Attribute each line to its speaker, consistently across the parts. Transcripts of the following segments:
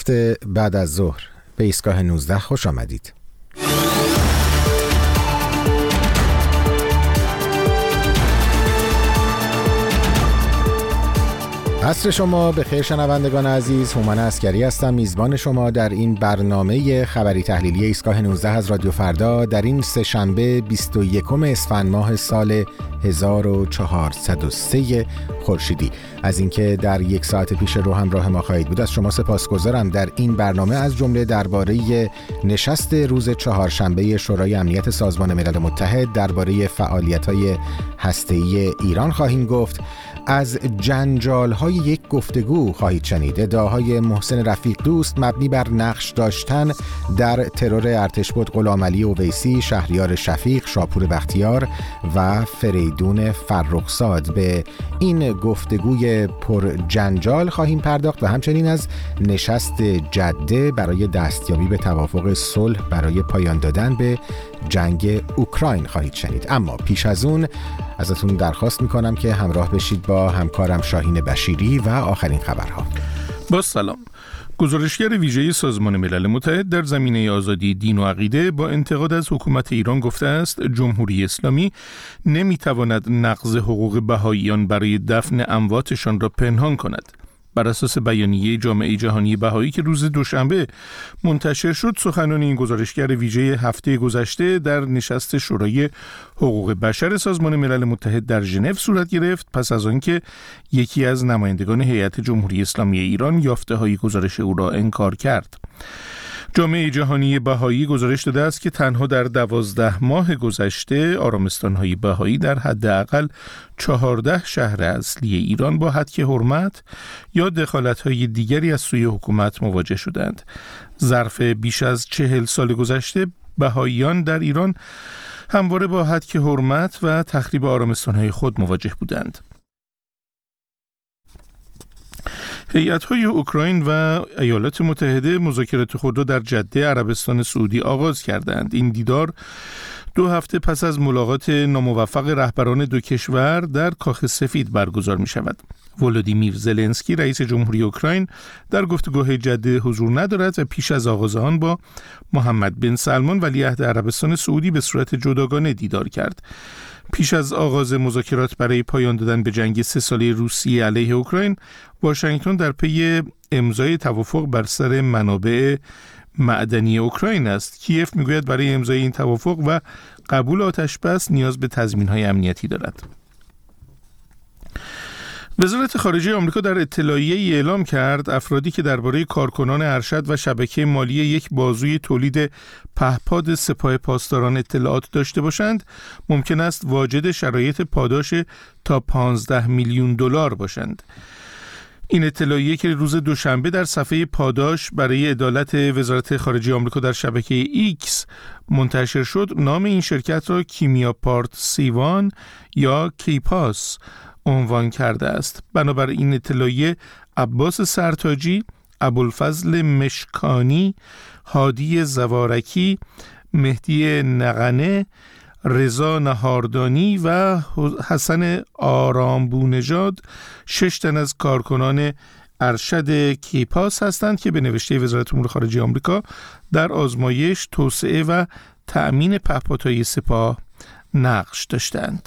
Speaker 1: بعد از ظهر به ایستگاه 19 خوش آمدید. عصر شما به خیر شنوندگان عزیز. هومن عسکری هستم، میزبان شما در این برنامه خبری تحلیلی ایستگاه 19 از رادیو فردا در این سه‌شنبه 21 اسفند ماه سال 1403 خورشیدی. از اینکه در یک ساعت پیش رو همراه ما خواهید بود از شما سپاسگزارم. در این برنامه از جمله درباره نشست روز چهارشنبه شورای امنیت سازمان ملل متحد درباره فعالیت‌های هسته‌ای ایران خواهیم گفت. از جنجال‌های یک گفتگو خواهید شنید. ادعاهای محسن رفیق دوست مبنی بر نقش داشتن در ترور ارتشبد غلامعلی اویسی، شهریار شفیق، شاپور بختیار و فریدون فرخزاد. به این گفتگوی پر جنجال خواهیم پرداخت و همچنین از نشست جده برای دستیابی به توافق صلح برای پایان دادن به جنگ اوکراین خواهید شنید. اما پیش از اون ازتون درخواست میکنم که همراه بشید با همکارم شاهین بشیری و آخرین خبرها.
Speaker 2: با سلام. گزارشگر ویژه سازمان ملل متحد در زمینه آزادی دین و عقیده با انتقاد از حکومت ایران گفته است جمهوری اسلامی نمیتواند نقض حقوق بهائیان برای دفن امواتشان را پنهان کند. بر اساس بیانیه جامعه جهانی بهایی که روز دوشنبه منتشر شد، سخنان این گزارشگر ویژه هفته گذشته در نشست شورای حقوق بشر سازمان ملل متحد در ژنو صورت گرفت پس از آنکه یکی از نمایندگان هیئت جمهوری اسلامی ایران یافته‌های گزارش او را انکار کرد. جامعه جهانی بهایی گزارش داده است که تنها در 12 ماه گذشته آرامستان‌های بهایی در حداقل 14 شهر اصلی ایران با هتک حرمت یا دخالت‌های دیگری از سوی حکومت مواجه شدند. ظرف بیش از 40 سال گذشته بهاییان در ایران همواره با هتک حرمت و تخریب آرامستان‌های خود مواجه بودند. هیئت‌های اوکراین و ایالات متحده مذاکرات خود را در جده عربستان سعودی آغاز کردند. این دیدار 2 هفته پس از ملاقات ناموفق رهبران دو کشور در کاخ سفید برگزار می شود. ولودیمیر زلنسکی رئیس جمهوری اوکراین در گفتگوهای جده حضور ندارد و پیش از آغاز آن با محمد بن سلمان ولیعهد عربستان سعودی به صورت جداگانه دیدار کرد. پیش از آغاز مذاکرات برای پایان دادن به جنگ 3 ساله روسیه علیه اوکراین، واشنگتن در پی امضای توافق بر سر منابع معدنی اوکراین است. کیف میگوید برای امضای این توافق و قبول آتش‌بس نیاز به تضمین‌های امنیتی دارد. وزارت خارجه آمریکا در اطلاعیه‌ای اعلام کرد افرادی که درباره کارکنان ارشد و شبکه مالی یک بازوی تولید پهپاد سپاه پاسداران اطلاعات داشته باشند ممکن است واجد شرایط پاداش تا 15 میلیون دلار باشند. این اطلاعیه که روز دوشنبه در صفحه پاداش برای عدالت وزارت خارجه آمریکا در شبکه ایکس منتشر شد، نام این شرکت را کیمیا پارت سیوان یا کیپاس عنوان کرده است. بنابر این اطلاعیه عباس سرتاجی، ابوالفضل مشکانی، هادی زوارکی، مهدی نغنه، رضا نهاردانی و حسن آرامبونژاد 6 تن از کارکنان ارشد کیپاس هستند که به نوشته وزارت امور خارجه آمریکا در آزمایش، توسعه و تأمین پهپادهای سپاه نقش داشتند.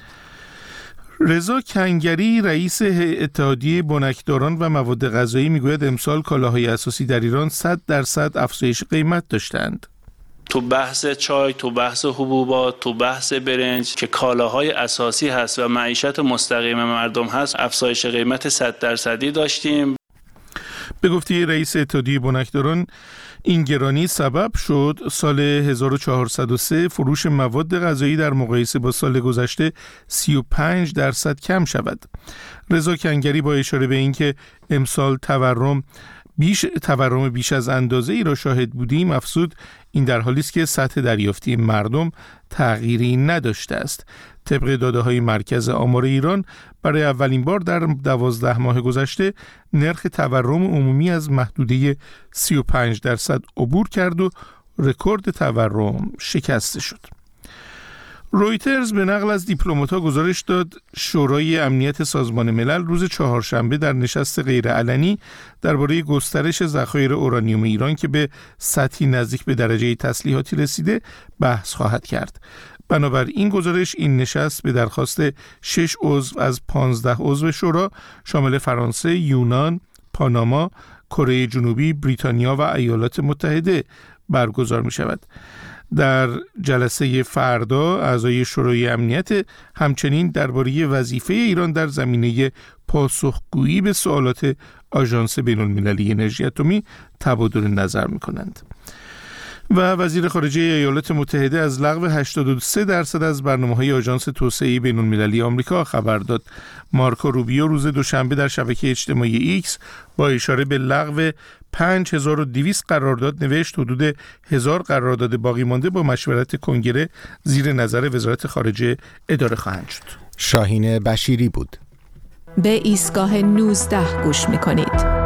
Speaker 2: رضا کنگری رئیس اتحادیه بنکداران و مواد غذایی میگوید امسال کالاهای اساسی در ایران 100% افزایش قیمت داشتند.
Speaker 3: تو بحث چای، تو بحث حبوبات، تو بحث برنج که کالاهای اساسی هست و معیشت مستقیم مردم هست، افزایش قیمت 100% داشتیم.
Speaker 2: به گفته رئیس اتحادیه بنکداران، این گرانی سبب شد سال 1403 فروش مواد غذایی در مقایسه با سال گذشته 35% کم شود. رضا کنگری با اشاره به اینکه امسال تورم بیش از اندازه ای را شاهد بودیم افزود این در حالی است که سطح دریافتی مردم تغییری نداشته است. طبق داده‌های مرکز آمار ایران برای اولین بار در 12 ماه گذشته نرخ تورم عمومی از محدوده 35% عبور کرد و رکورد تورم شکسته شد. رویترز به نقل از دیپلمات‌ها گزارش داد شورای امنیت سازمان ملل روز چهارشنبه در نشست غیرعلنی درباره گسترش ذخایر اورانیوم ایران که به سطحی نزدیک به درجه تسلیحاتی رسیده بحث خواهد کرد. بنابر این گزارش این نشست به درخواست 6 عضو از 15 عضو شورا شامل فرانسه، یونان، پاناما، کره جنوبی، بریتانیا و ایالات متحده برگزار می شود. در جلسه فردا اعضای شورای امنیت همچنین درباره وظیفه ایران در زمینه پاسخگویی به سوالات آژانس بین‌المللی انرژی اتمی تبادل نظر می‌کنند. و وزیر خارجه ایالات متحده از لغو 83% از برنامه‌های آژانس توسعه بین‌المللی آمریکا خبر داد. مارکو روبیو روز دوشنبه در شبکه اجتماعی ایکس با اشاره به لغو 5200 قرارداد نوشت حدود 1000 قرارداد باقی مانده با مشورت کنگره زیر نظر وزارت خارجه اداره خواهند شد.
Speaker 1: شاهین بشیری بود.
Speaker 4: به ایستگاه 19 گوش می‌کنید.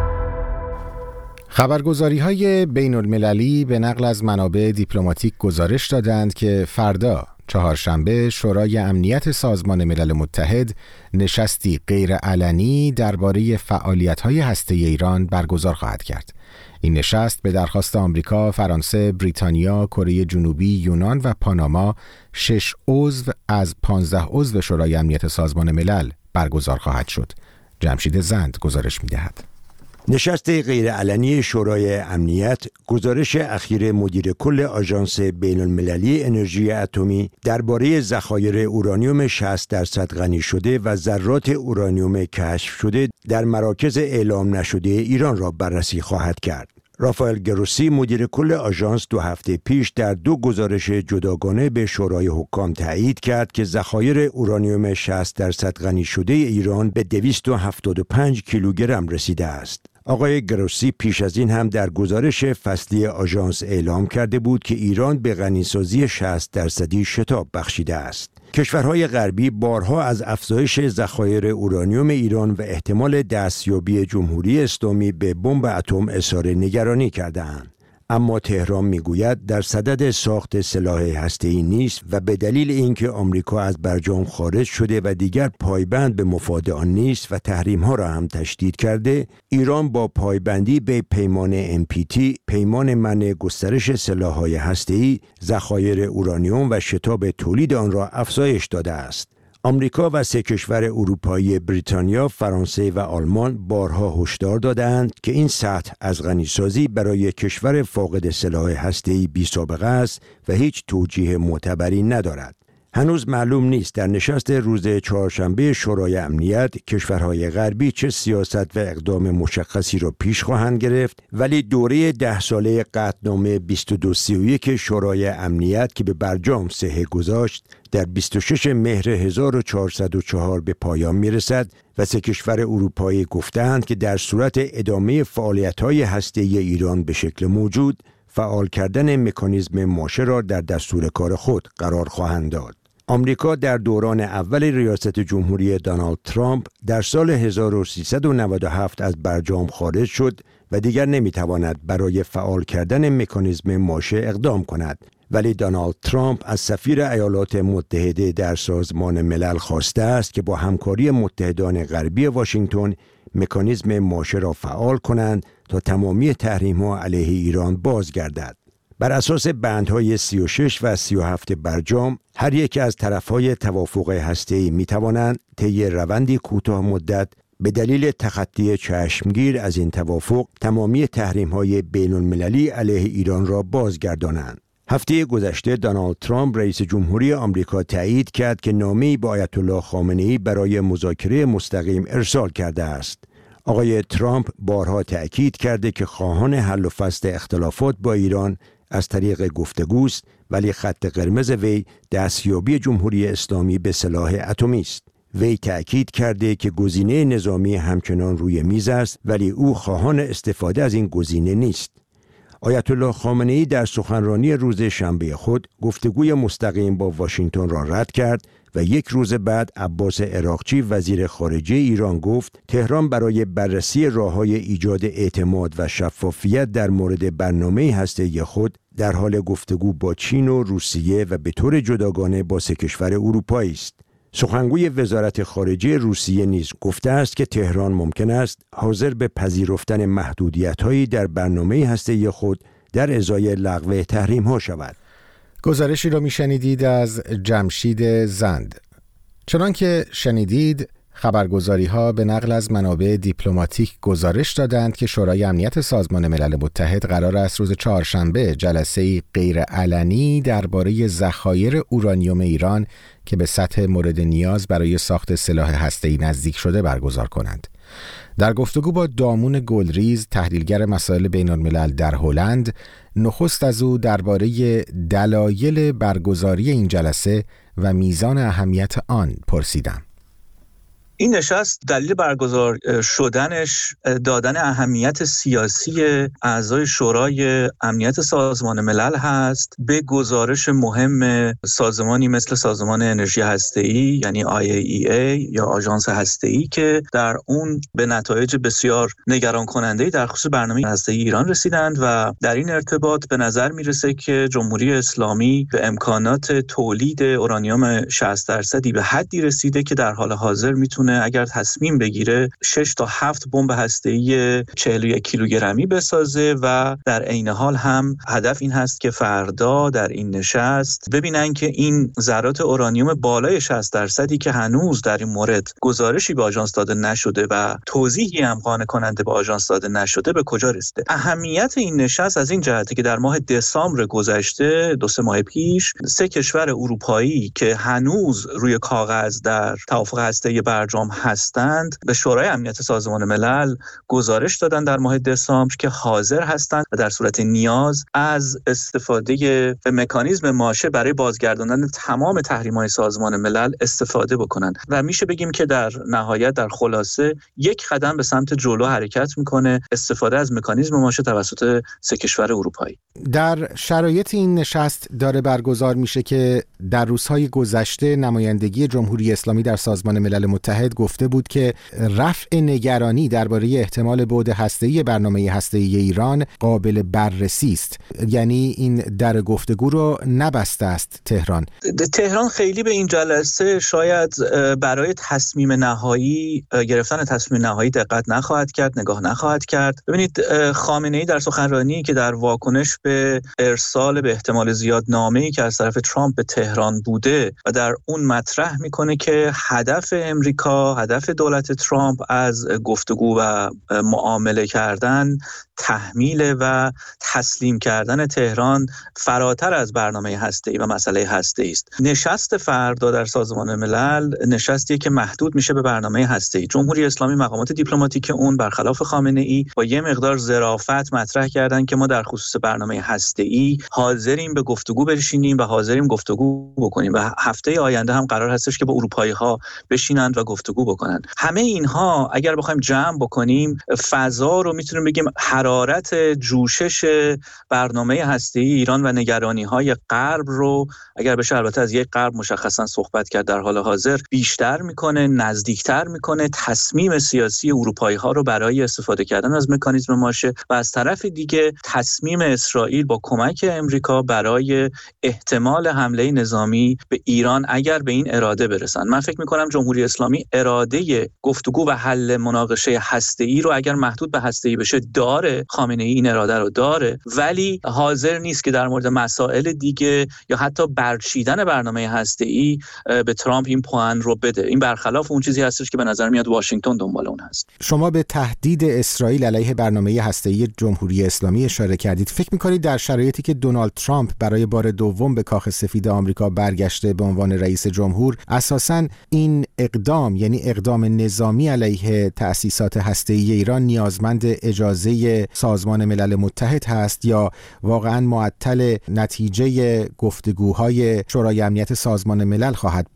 Speaker 1: خبرگزاری‌های بین‌المللی به نقل از منابع دیپلماتیک گزارش دادند که فردا چهارشنبه شورای امنیت سازمان ملل متحد نشستی غیرعلنی درباره فعالیت‌های هسته‌ای ایران برگزار خواهد کرد. این نشست به درخواست آمریکا، فرانسه، بریتانیا، کره جنوبی، یونان و پاناما 6 عضو از 15 عضو شورای امنیت سازمان ملل برگزار خواهد شد. جمشید زند گزارش می‌دهد.
Speaker 5: نشست غیرعلنی شورای امنیت گزارش اخیر مدیر کل آژانس بین‌المللی انرژی اتمی درباره ذخایر اورانیوم 60% غنی شده و ذرات اورانیوم کشف شده در مراکز اعلام نشده ایران را بررسی خواهد کرد. رافائل گروسی مدیر کل آژانس 2 هفته پیش در 2 گزارش جداگانه به شورای حکام تایید کرد که ذخایر اورانیوم 60% غنی شده ایران به 275 کیلوگرم رسیده است. آقای گروسی پیش از این هم در گزارش فصلی آژانس اعلام کرده بود که ایران به غنیسازی 60% شتاب بخشیده است. کشورهای غربی بارها از افزایش ذخایر اورانیوم ایران و احتمال دستیابی جمهوری اسلامی به بمب اتم اظهار نگرانی کرده‌اند. اما تهران میگوید در صدد ساخت سلاح هسته‌ای نیست و به دلیل اینکه آمریکا از برجام خارج شده و دیگر پایبند به مفاد آن نیست و تحریم‌ها را هم تشدید کرده، ایران با پایبندی به پیمان NPT، پیمان منع گسترش سلاح‌های هسته‌ای، ذخایر اورانیوم و شتاب تولید آن را افزایش داده است. آمریکا و 3 کشور اروپایی بریتانیا، فرانسه و آلمان بارها هشدار دادند که این سطح از غنیسازی برای کشور فاقد سلاح هسته‌ای بی‌سابقه است و هیچ توجیه معتبری ندارد. هنوز معلوم نیست در نشست روز چهارشنبه شورای امنیت کشورهای غربی چه سیاست و اقدام مشخصی را پیش خواهند گرفت، ولی دوره 10 ساله قطعنامه 2231 شورای امنیت که به برجام صحه گذاشت در 26 مهر 1404 به پایان میرسد و 3 کشور اروپایی گفتند که در صورت ادامه فعالیت‌های هسته‌ای ایران به شکل موجود فعال کردن مکانیزم ماشه را در دستور کار خود قرار خواهند داد. آمریکا در دوران اول ریاست جمهوری دونالد ترامپ در سال 1397 از برجام خارج شد و دیگر نمیتواند برای فعال کردن مکانیزم ماشه اقدام کند، ولی دونالد ترامپ از سفیر ایالات متحده در سازمان ملل خواسته است که با همکاری متحدان غربی واشنگتن مکانیزم ماشه را فعال کنند تا تمامی تحریم‌ها علیه ایران بازگردد. بر اساس بندهای 36 و 37 برجام، هر یک از طرف‌های توافق هسته‌ای می‌توانند طی روندی کوتاه مدت به دلیل تخطی چشمگیر از این توافق تمامی تحریم‌های بین‌المللی علیه ایران را بازگردانند. هفته گذشته دونالد ترامپ رئیس جمهوری آمریکا تایید کرد که نامه‌ای به آیت الله خامنه‌ای برای مذاکره مستقیم ارسال کرده است. آقای ترامپ بارها تأکید کرده که خواهان حل و فصل اختلافات با ایران از طریق گفتگوست، ولی خط قرمز وی دستیابی جمهوری اسلامی به سلاح اتمی است. وی تأکید کرده که گزینه نظامی همچنان روی میز است، ولی او خواهان استفاده از این گزینه نیست. آیت الله خامنه‌ای در سخنرانی روز شنبه خود گفتگوی مستقیم با واشنگتن را رد کرد و 1 روز بعد عباس عراقچی وزیر خارجه ایران گفت تهران برای بررسی راه‌های ایجاد اعتماد و شفافیت در مورد برنامه هسته‌ای خود در حال گفتگو با چین و روسیه و به طور جداگانه با 3 کشور اروپایی است. سخنگوی وزارت خارجه روسیه نیز گفته است که تهران ممکن است حاضر به پذیرفتن محدودیت‌هایی در برنامه هسته‌ای خود در ازای لغو تحریم‌ها شود.
Speaker 1: گزارشی را میشنیدید از جمشید زند. چنانکه شنیدید، خبرگزاری‌ها به نقل از منابع دیپلماتیک گزارش دادند که شورای امنیت سازمان ملل متحد قرار است روز چهارشنبه جلسه‌ای غیرعلنی درباره ذخایر اورانیوم ایران که به سطح مورد نیاز برای ساخت سلاح هسته‌ای نزدیک شده برگزار کنند. در گفتگو با دامون گلریز، تحلیلگر مسائل بین‌الملل در هلند، نخست از او درباره دلایل برگزاری این جلسه و میزان اهمیت آن پرسیدم.
Speaker 6: این نشست دلیل برگزار شدنش دادن اهمیت سیاسی اعضای شورای امنیت سازمان ملل هست به گزارش مهم سازمانی مثل سازمان انرژی هسته‌ای یعنی IAEA یا آژانس هسته‌ای که در اون به نتایج بسیار نگران کننده‌ای در خصوص برنامه هسته‌ای ایران رسیدند و در این ارتباط به نظر میرسه که جمهوری اسلامی به امکانات تولید اورانیوم 60% به حدی رسیده که در حال حاضر میتونه اگر تصمیم بگیره 6 تا 7 بمب هسته‌ای 41 کیلوگرمی بسازه و در عین حال هم هدف این هست که فردا در این نشست ببینن که این ذرات اورانیوم بالای 60% که هنوز در این مورد گزارشی به آژانس داده نشده و توضیحی هم قانع کننده به آژانس داده نشده به کجا رسیده. اهمیت این نشست از این جهته که در ماه دسامبر گذشته 2-3 ماه پیش 3 کشور اروپایی که هنوز روی کاغذ در توافق هسته‌ای برجام هستند به شورای امنیت سازمان ملل گزارش دادن در ماه دسامبر که حاضر هستند و در صورت نیاز از استفاده مکانیزم ماشه برای بازگرداندن تمام تحریم‌های سازمان ملل استفاده بکنند و میشه بگیم که در نهایت در خلاصه یک قدم به سمت جلو حرکت میکنه استفاده از مکانیزم ماشه توسط 3 کشور اروپایی.
Speaker 1: در شرایط این نشست داره برگزار میشه که در روزهای گذشته نمایندگی جمهوری اسلامی در سازمان ملل متحد گفته بود که رفع نگرانی درباره احتمال بعد هسته‌ای برنامه هسته‌ای ایران قابل بررسی است. یعنی این در گفتگو رو نبسته است تهران
Speaker 6: خیلی به این جلسه شاید برای تصمیم نهایی گرفتن تصمیم نهایی دقت نخواهد کرد، نگاه نخواهد کرد. ببینید خامنه‌ای در سخنرانی که در واکنش به ارسال به احتمال زیاد نامه‌ای که از طرف ترامپ به تهران بوده و در اون مطرح میکنه که هدف امریکا، هدف دولت ترامپ از گفتگو و معامله کردن تحمیل و تسلیم کردن تهران فراتر از برنامه هسته‌ای و مسئله هسته‌ای است. نشست فردا در سازمان ملل نشستیه که محدود میشه به برنامه هسته‌ای. جمهوری اسلامی مقامات دیپلماتیک اون برخلاف خامنه‌ای با یه مقدار ظرافت مطرح کردن که ما در خصوص برنامه هسته‌ای حاضریم به گفتگو بشینیم و حاضریم گفتگو بکنیم و هفته آینده هم قرار هستش که با اروپایی‌ها بشینند و گفتگو بکنند. همه اینها اگر بخوایم جمع بکنیم فضا رو میتونیم بگیم حرارت جوشش برنامه هسته‌ای ایران و نگرانی‌های غرب رو اگر بشه البته از یک غرب مشخصا صحبت کرد در حال حاضر بیشتر میکنه، نزدیکتر میکنه تصمیم سیاسی اروپایی‌ها رو برای استفاده کردن از مکانیزم ماشه و از طرف دیگه تصمیم اسرائیل با کمک امریکا برای احتمال حمله نظامی به ایران اگر به این اراده برسن. من فکر میکنم جمهوری اسلامی اراده گفتگو و حل مناقشه هسته‌ای رو اگر محدود به هسته‌ای بشه داره، خامنه‌ای این اراده رو داره، ولی حاضر نیست که در مورد مسائل دیگه یا حتی برچیدن برنامه هسته‌ای به ترامپ این پوان رو بده. این برخلاف اون چیزی هستش که به نظر میاد واشنگتن دنبال اون هست.
Speaker 1: شما به تهدید اسرائیل علیه برنامه هسته‌ای جمهوری اسلامی اشاره کردید. فکر می‌کنید در شرایطی که دونالد ترامپ برای بار دوم به کاخ سفید آمریکا برگشته به عنوان رئیس جمهور، اساساً این اقدام یعنی اقدام نظامی علیه تأسیسات هسته‌ای ایران نیازمند اجازه سازمان ملل متحد هست یا واقعاً معطل نتیجه گفتگوهای شورای امنیت سازمان ملل خواهد بود؟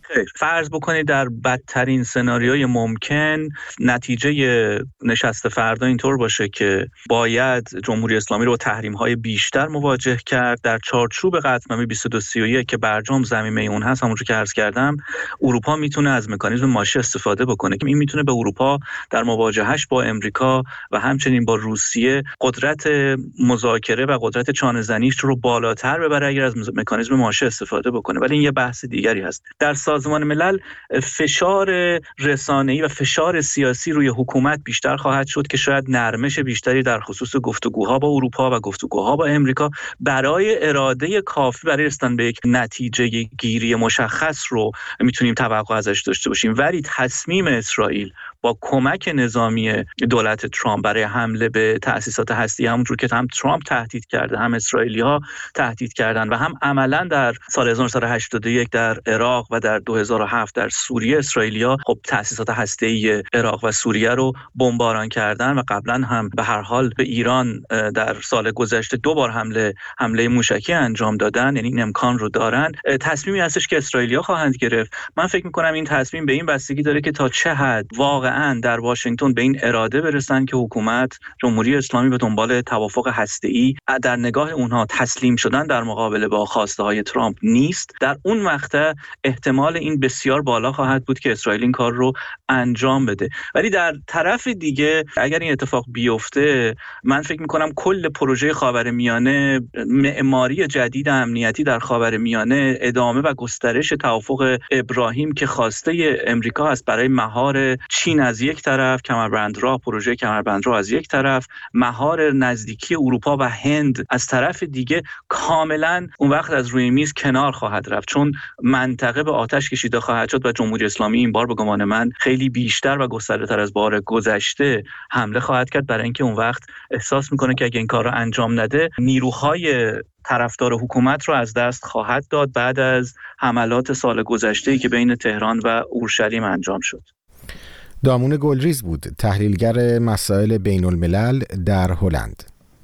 Speaker 6: فرض بکنید در بدترین سناریوی ممکن نتیجه نشست فردا اینطور باشه که باید جمهوری اسلامی رو تحریم‌های بیشتر مواجه کرد در چارچوب قطعنامه 2231 که برجام ضمیمه اون هست. همونجوری که عرض کردم اروپا میتونه از مکانیزم ماشه استفاده بکنه که این میتونه به اروپا در مواجهش با امریکا و همچنین با روسیه قدرت مذاکره و قدرت چانه‌زنیش رو بالاتر ببره اگر از مکانیزم ماشه استفاده بکنه. ولی این یه بحث دیگری هست. در سازمان ملل فشار رسانه‌ای و فشار سیاسی روی حکومت بیشتر خواهد شد که شاید نرمش بیشتری در خصوص گفتگوها با اروپا و گفتگوها با امریکا برای اراده کافی برای رسیدن به یک نتیجه گیری مشخص رو میتونیم توقع ازش داشته باشیم. ولی تصمیم اسرائیل با کمک نظامی دولت ترامپ برای حمله به تأسیسات هسته‌ای، همونجور که هم ترامپ تهدید کرده، هم اسرائیلی‌ها تهدید کردن و هم عملاً در سال 1981 در عراق و در 2007 در سوریه اسرائیلی‌ها خب تأسیسات هسته‌ای عراق و سوریه رو بمباران کردن و قبلا هم به هر حال به ایران در سال گذشته 2 بار حمله موشکی انجام دادن، یعنی این امکان رو دارن. تصمیمی هستش که اسرائیلی‌ها خواهند گرفت. من فکر می‌کنم این تصمیم به این بستگی داره که تا چه حد واقعاً در واشنگتن به این اراده برسن که حکومت جمهوری اسلامی به دنبال توافق هسته‌ای در نگاه اونها تسلیم شدن در مقابله با خواسته‌های ترامپ نیست. در اون مقطع احتمال این بسیار بالا خواهد بود که اسرائیل این کار رو انجام بده. ولی در طرف دیگه اگر این اتفاق بیفته، من فکر می‌کنم کل پروژه خاورمیانه، معماری جدید امنیتی در خاورمیانه، ادامه و گسترش توافق ابراهیم که خواسته امریکا است برای مهار چین از یک طرف، کمربندراه، پروژه کمربندراه از یک طرف، مهار نزدیکی اروپا و هند از طرف دیگه، کاملا اون وقت از روی میز کنار خواهد رفت، چون منطقه به آتش کشیده خواهد شد و جمهوری اسلامی این بار به گمان من خیلی بیشتر و گسترده‌تر از بار گذشته حمله خواهد کرد، برای اینکه اون وقت احساس میکنه که اگه این کار رو انجام نده نیروهای طرفدار حکومت رو از دست خواهد داد بعد از حملات سال گذشته‌ای که بین تهران و اورشلیم انجام شد.
Speaker 1: دامون گلریز بود، تحلیلگر مسائل بین الملل در هلند.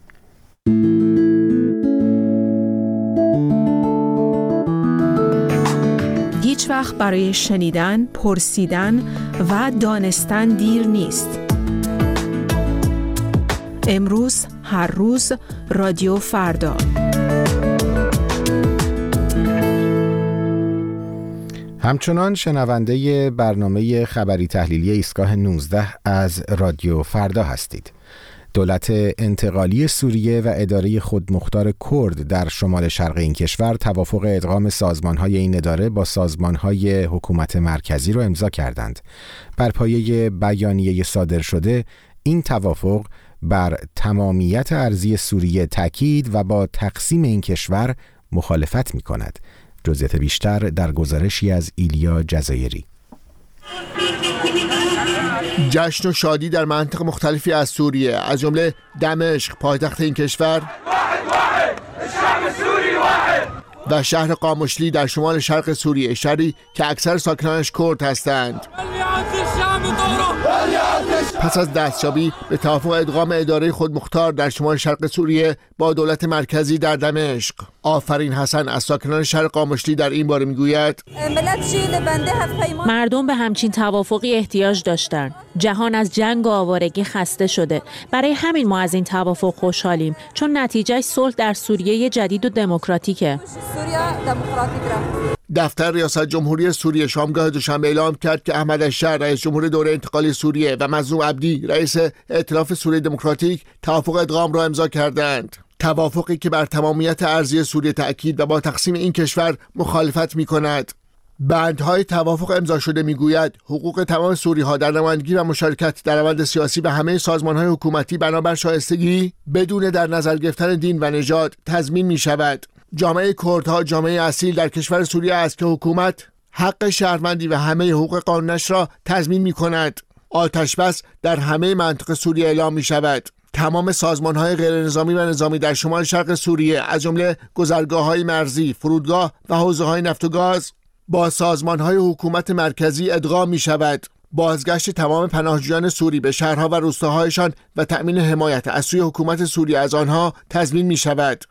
Speaker 4: هیچ وقت برای شنیدن، پرسیدن و دانستن دیر نیست. امروز، هر روز، رادیو فردا.
Speaker 1: همچنان شنونده برنامه خبری تحلیلی ایستگاه 19 از رادیو فردا هستید. دولت انتقالی سوریه و اداره خودمختار کرد در شمال شرق این کشور توافق ادغام سازمان‌های این اداره با سازمان‌های حکومت مرکزی را امضا کردند. بر پایه بیانیه صادر شده، این توافق بر تمامیت ارضی سوریه تاکید و با تقسیم این کشور مخالفت می‌کند. جزئیات بیشتر در گزارشی از ایلیا جزایری.
Speaker 7: جشن و شادی در مناطق مختلفی از سوریه، از جمله دمشق پایتخت این کشور و شهر قامشلی در شمال شرق سوریه، شهری که اکثر ساکنانش کرد هستند. پس از دستیابی به توافق ادغام اداره خودمختار در شمال شرق سوریه با دولت مرکزی در دمشق، آفرین حسن از ساکنان شهر قامشلی در این باره میگوید
Speaker 8: مردم به همچین توافقی احتیاج داشتند. جهان از جنگ و آوارگی خسته شده. برای همین ما از این توافق خوشحالیم، چون نتیجه صلح در سوریه جدید و دموکراتیکه.
Speaker 7: دفتر ریاست جمهوری سوریه شامگاه دوشنبه اعلام کرد که احمد الشر رئیس جمهور دوره انتقالی سوریه و مظلوم عبدی رئیس ائتلاف سوریه دموکراتیک توافق ادغام را امضا کردند. توافقی که بر تمامیت ارضی سوریه تأکید و با تقسیم این کشور مخالفت می‌کند. بندهای توافق امضا شده میگوید حقوق تمام سوری‌ها در نمایندگی و مشارکت در روند سیاسی و همه سازمان‌های حکومتی بنابر شایستگی بدون در نظر گرفتن دین و نژاد تضمین می‌شود. جامعه کردها جامعه اصیل در کشور سوریه است که حکومت حق شهروندی و همه حقوق قانونش را تضمین می‌کند. آتش بس در همه مناطق سوریه اعلام می‌شود. تمام سازمان‌های غیرنظامی و نظامی در شمال شرق سوریه، از جمله گذرگاه‌های مرزی، فرودگاه و حوزه‌های نفت و گاز، با سازمان‌های حکومت مرکزی ادغام می‌شود. بازگشت تمام پناهجویان سوری به شهرها و روستاهایشان و تأمین حمایت از سوی حکومت سوریه از آنها تضمین می‌شود.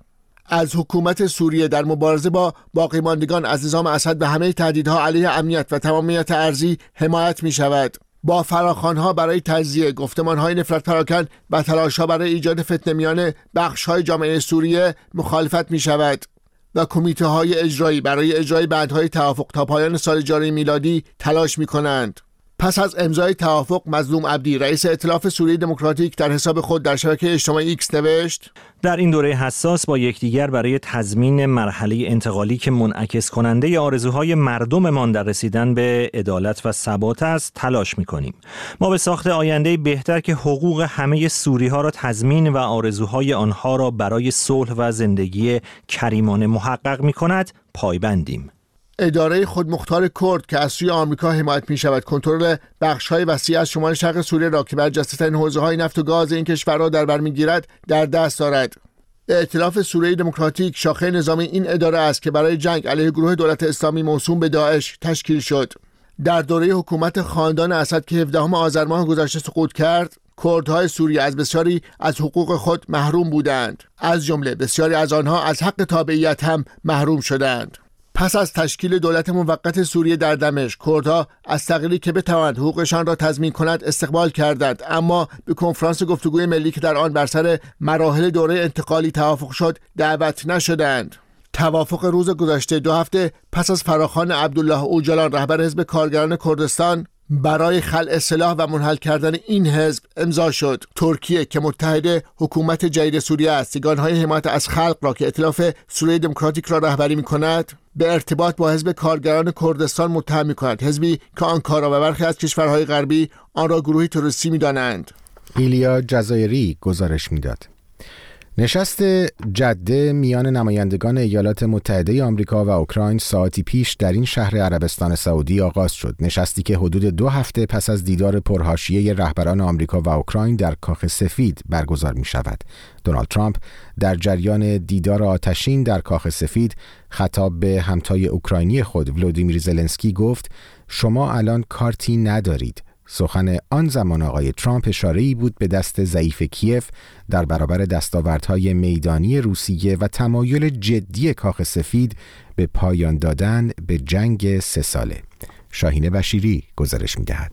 Speaker 7: از حکومت سوریه در مبارزه با باقی ماندگان از نظام اسد به همه تهدیدها علیه امنیت و تمامیت ارضی حمایت می شود. با فراخوان‌ها برای تجزیه، گفتمان‌های نفرت پراکن و تلاش‌ها برای ایجاد فتنه میان بخش‌های جامعه سوریه مخالفت می‌شود و کمیته‌های اجرایی برای اجرای بندهای توافق تا پایان سال جاری میلادی تلاش می‌کنند. پس از امضای توافق، مظلوم عبدی، رئیس ائتلاف سوریه دموکراتیک، در حساب خود در شبکه اجتماعی ایکس نوشت:
Speaker 9: در این دوره حساس با یکدیگر برای تضمین مرحله انتقالی که منعکس کننده آرزوهای مردممان در رسیدن به عدالت و ثبات است تلاش می‌کنیم. ما به ساخت آینده‌ای بهتر که حقوق همه سوری‌ها را تضمین و آرزوهای آنها را برای صلح و زندگی کریمانه محقق می‌کند پایبندیم.
Speaker 7: اداره خودمختار کرد که از سوی آمریکا حمایت می‌شود، کنترل بخش‌های وسیع از شمال شرق سوریه را که برجسته‌ترین حوزه‌های نفت و گاز این کشور را در بر می‌گیرد در دست دارد. ائتلاف سوریه دموکراتیک شاخه نظامی این اداره است که برای جنگ علیه گروه دولت اسلامی موسوم به داعش تشکیل شد. در دوره حکومت خاندان اسد که 17 آذر ماه گذشته سقوط کرد، کردهای سوریه از بسیاری از حقوق خود محروم بودند. از جمله بسیاری از آنها از حق تابعیت هم محروم شدند. پس از تشکیل دولت موقت سوریه در دمشق، کردها از تغییری که بتوانند حقوقشان را تضمین کند استقبال کردند، اما به کنفرانس گفتگوی ملی که در آن بر سر مراحل دوره انتقالی توافق شد دعوت نشدند. توافق روز گذشته 2 هفته پس از فراخوان عبدالله اوجلان، رهبر حزب کارگران کردستان، برای خلع سلاح و منحل کردن این حزب امضا شد. ترکیه که متحد حکومت جدید سوریه است، سیگان‌های حمایت از خلق را که ائتلاف سوریه دموکراتیک را رهبری می‌کند به ارتباط با حزب کارگران کردستان متهم می‌کند، حزبی که آنکارا و برخی از کشورهای غربی آن را گروهی تروریستی می‌دانند.
Speaker 1: ایلیا جزایری گزارش می‌داد. نشست جده میان نمایندگان ایالات متحده آمریکا و اوکراین ساعتی پیش در این شهر عربستان سعودی آغاز شد. نشستی که حدود 2 هفته پس از دیدار پرحاشیه رهبران آمریکا و اوکراین در کاخ سفید برگزار می شود. دونالد ترامپ در جریان دیدار آتشین در کاخ سفید خطاب به همتای اوکراینی خود ولودیمیر زلنسکی گفت: شما الان کارتی ندارید. سخن آن زمان آقای ترامپ اشاره‌ای بود به دست ضعیف کیف در برابر دستاوردهای میدانی روسیه و تمایل جدی کاخ سفید به پایان دادن به جنگ 3 ساله. شاهین بشیری گزارش می‌دهد.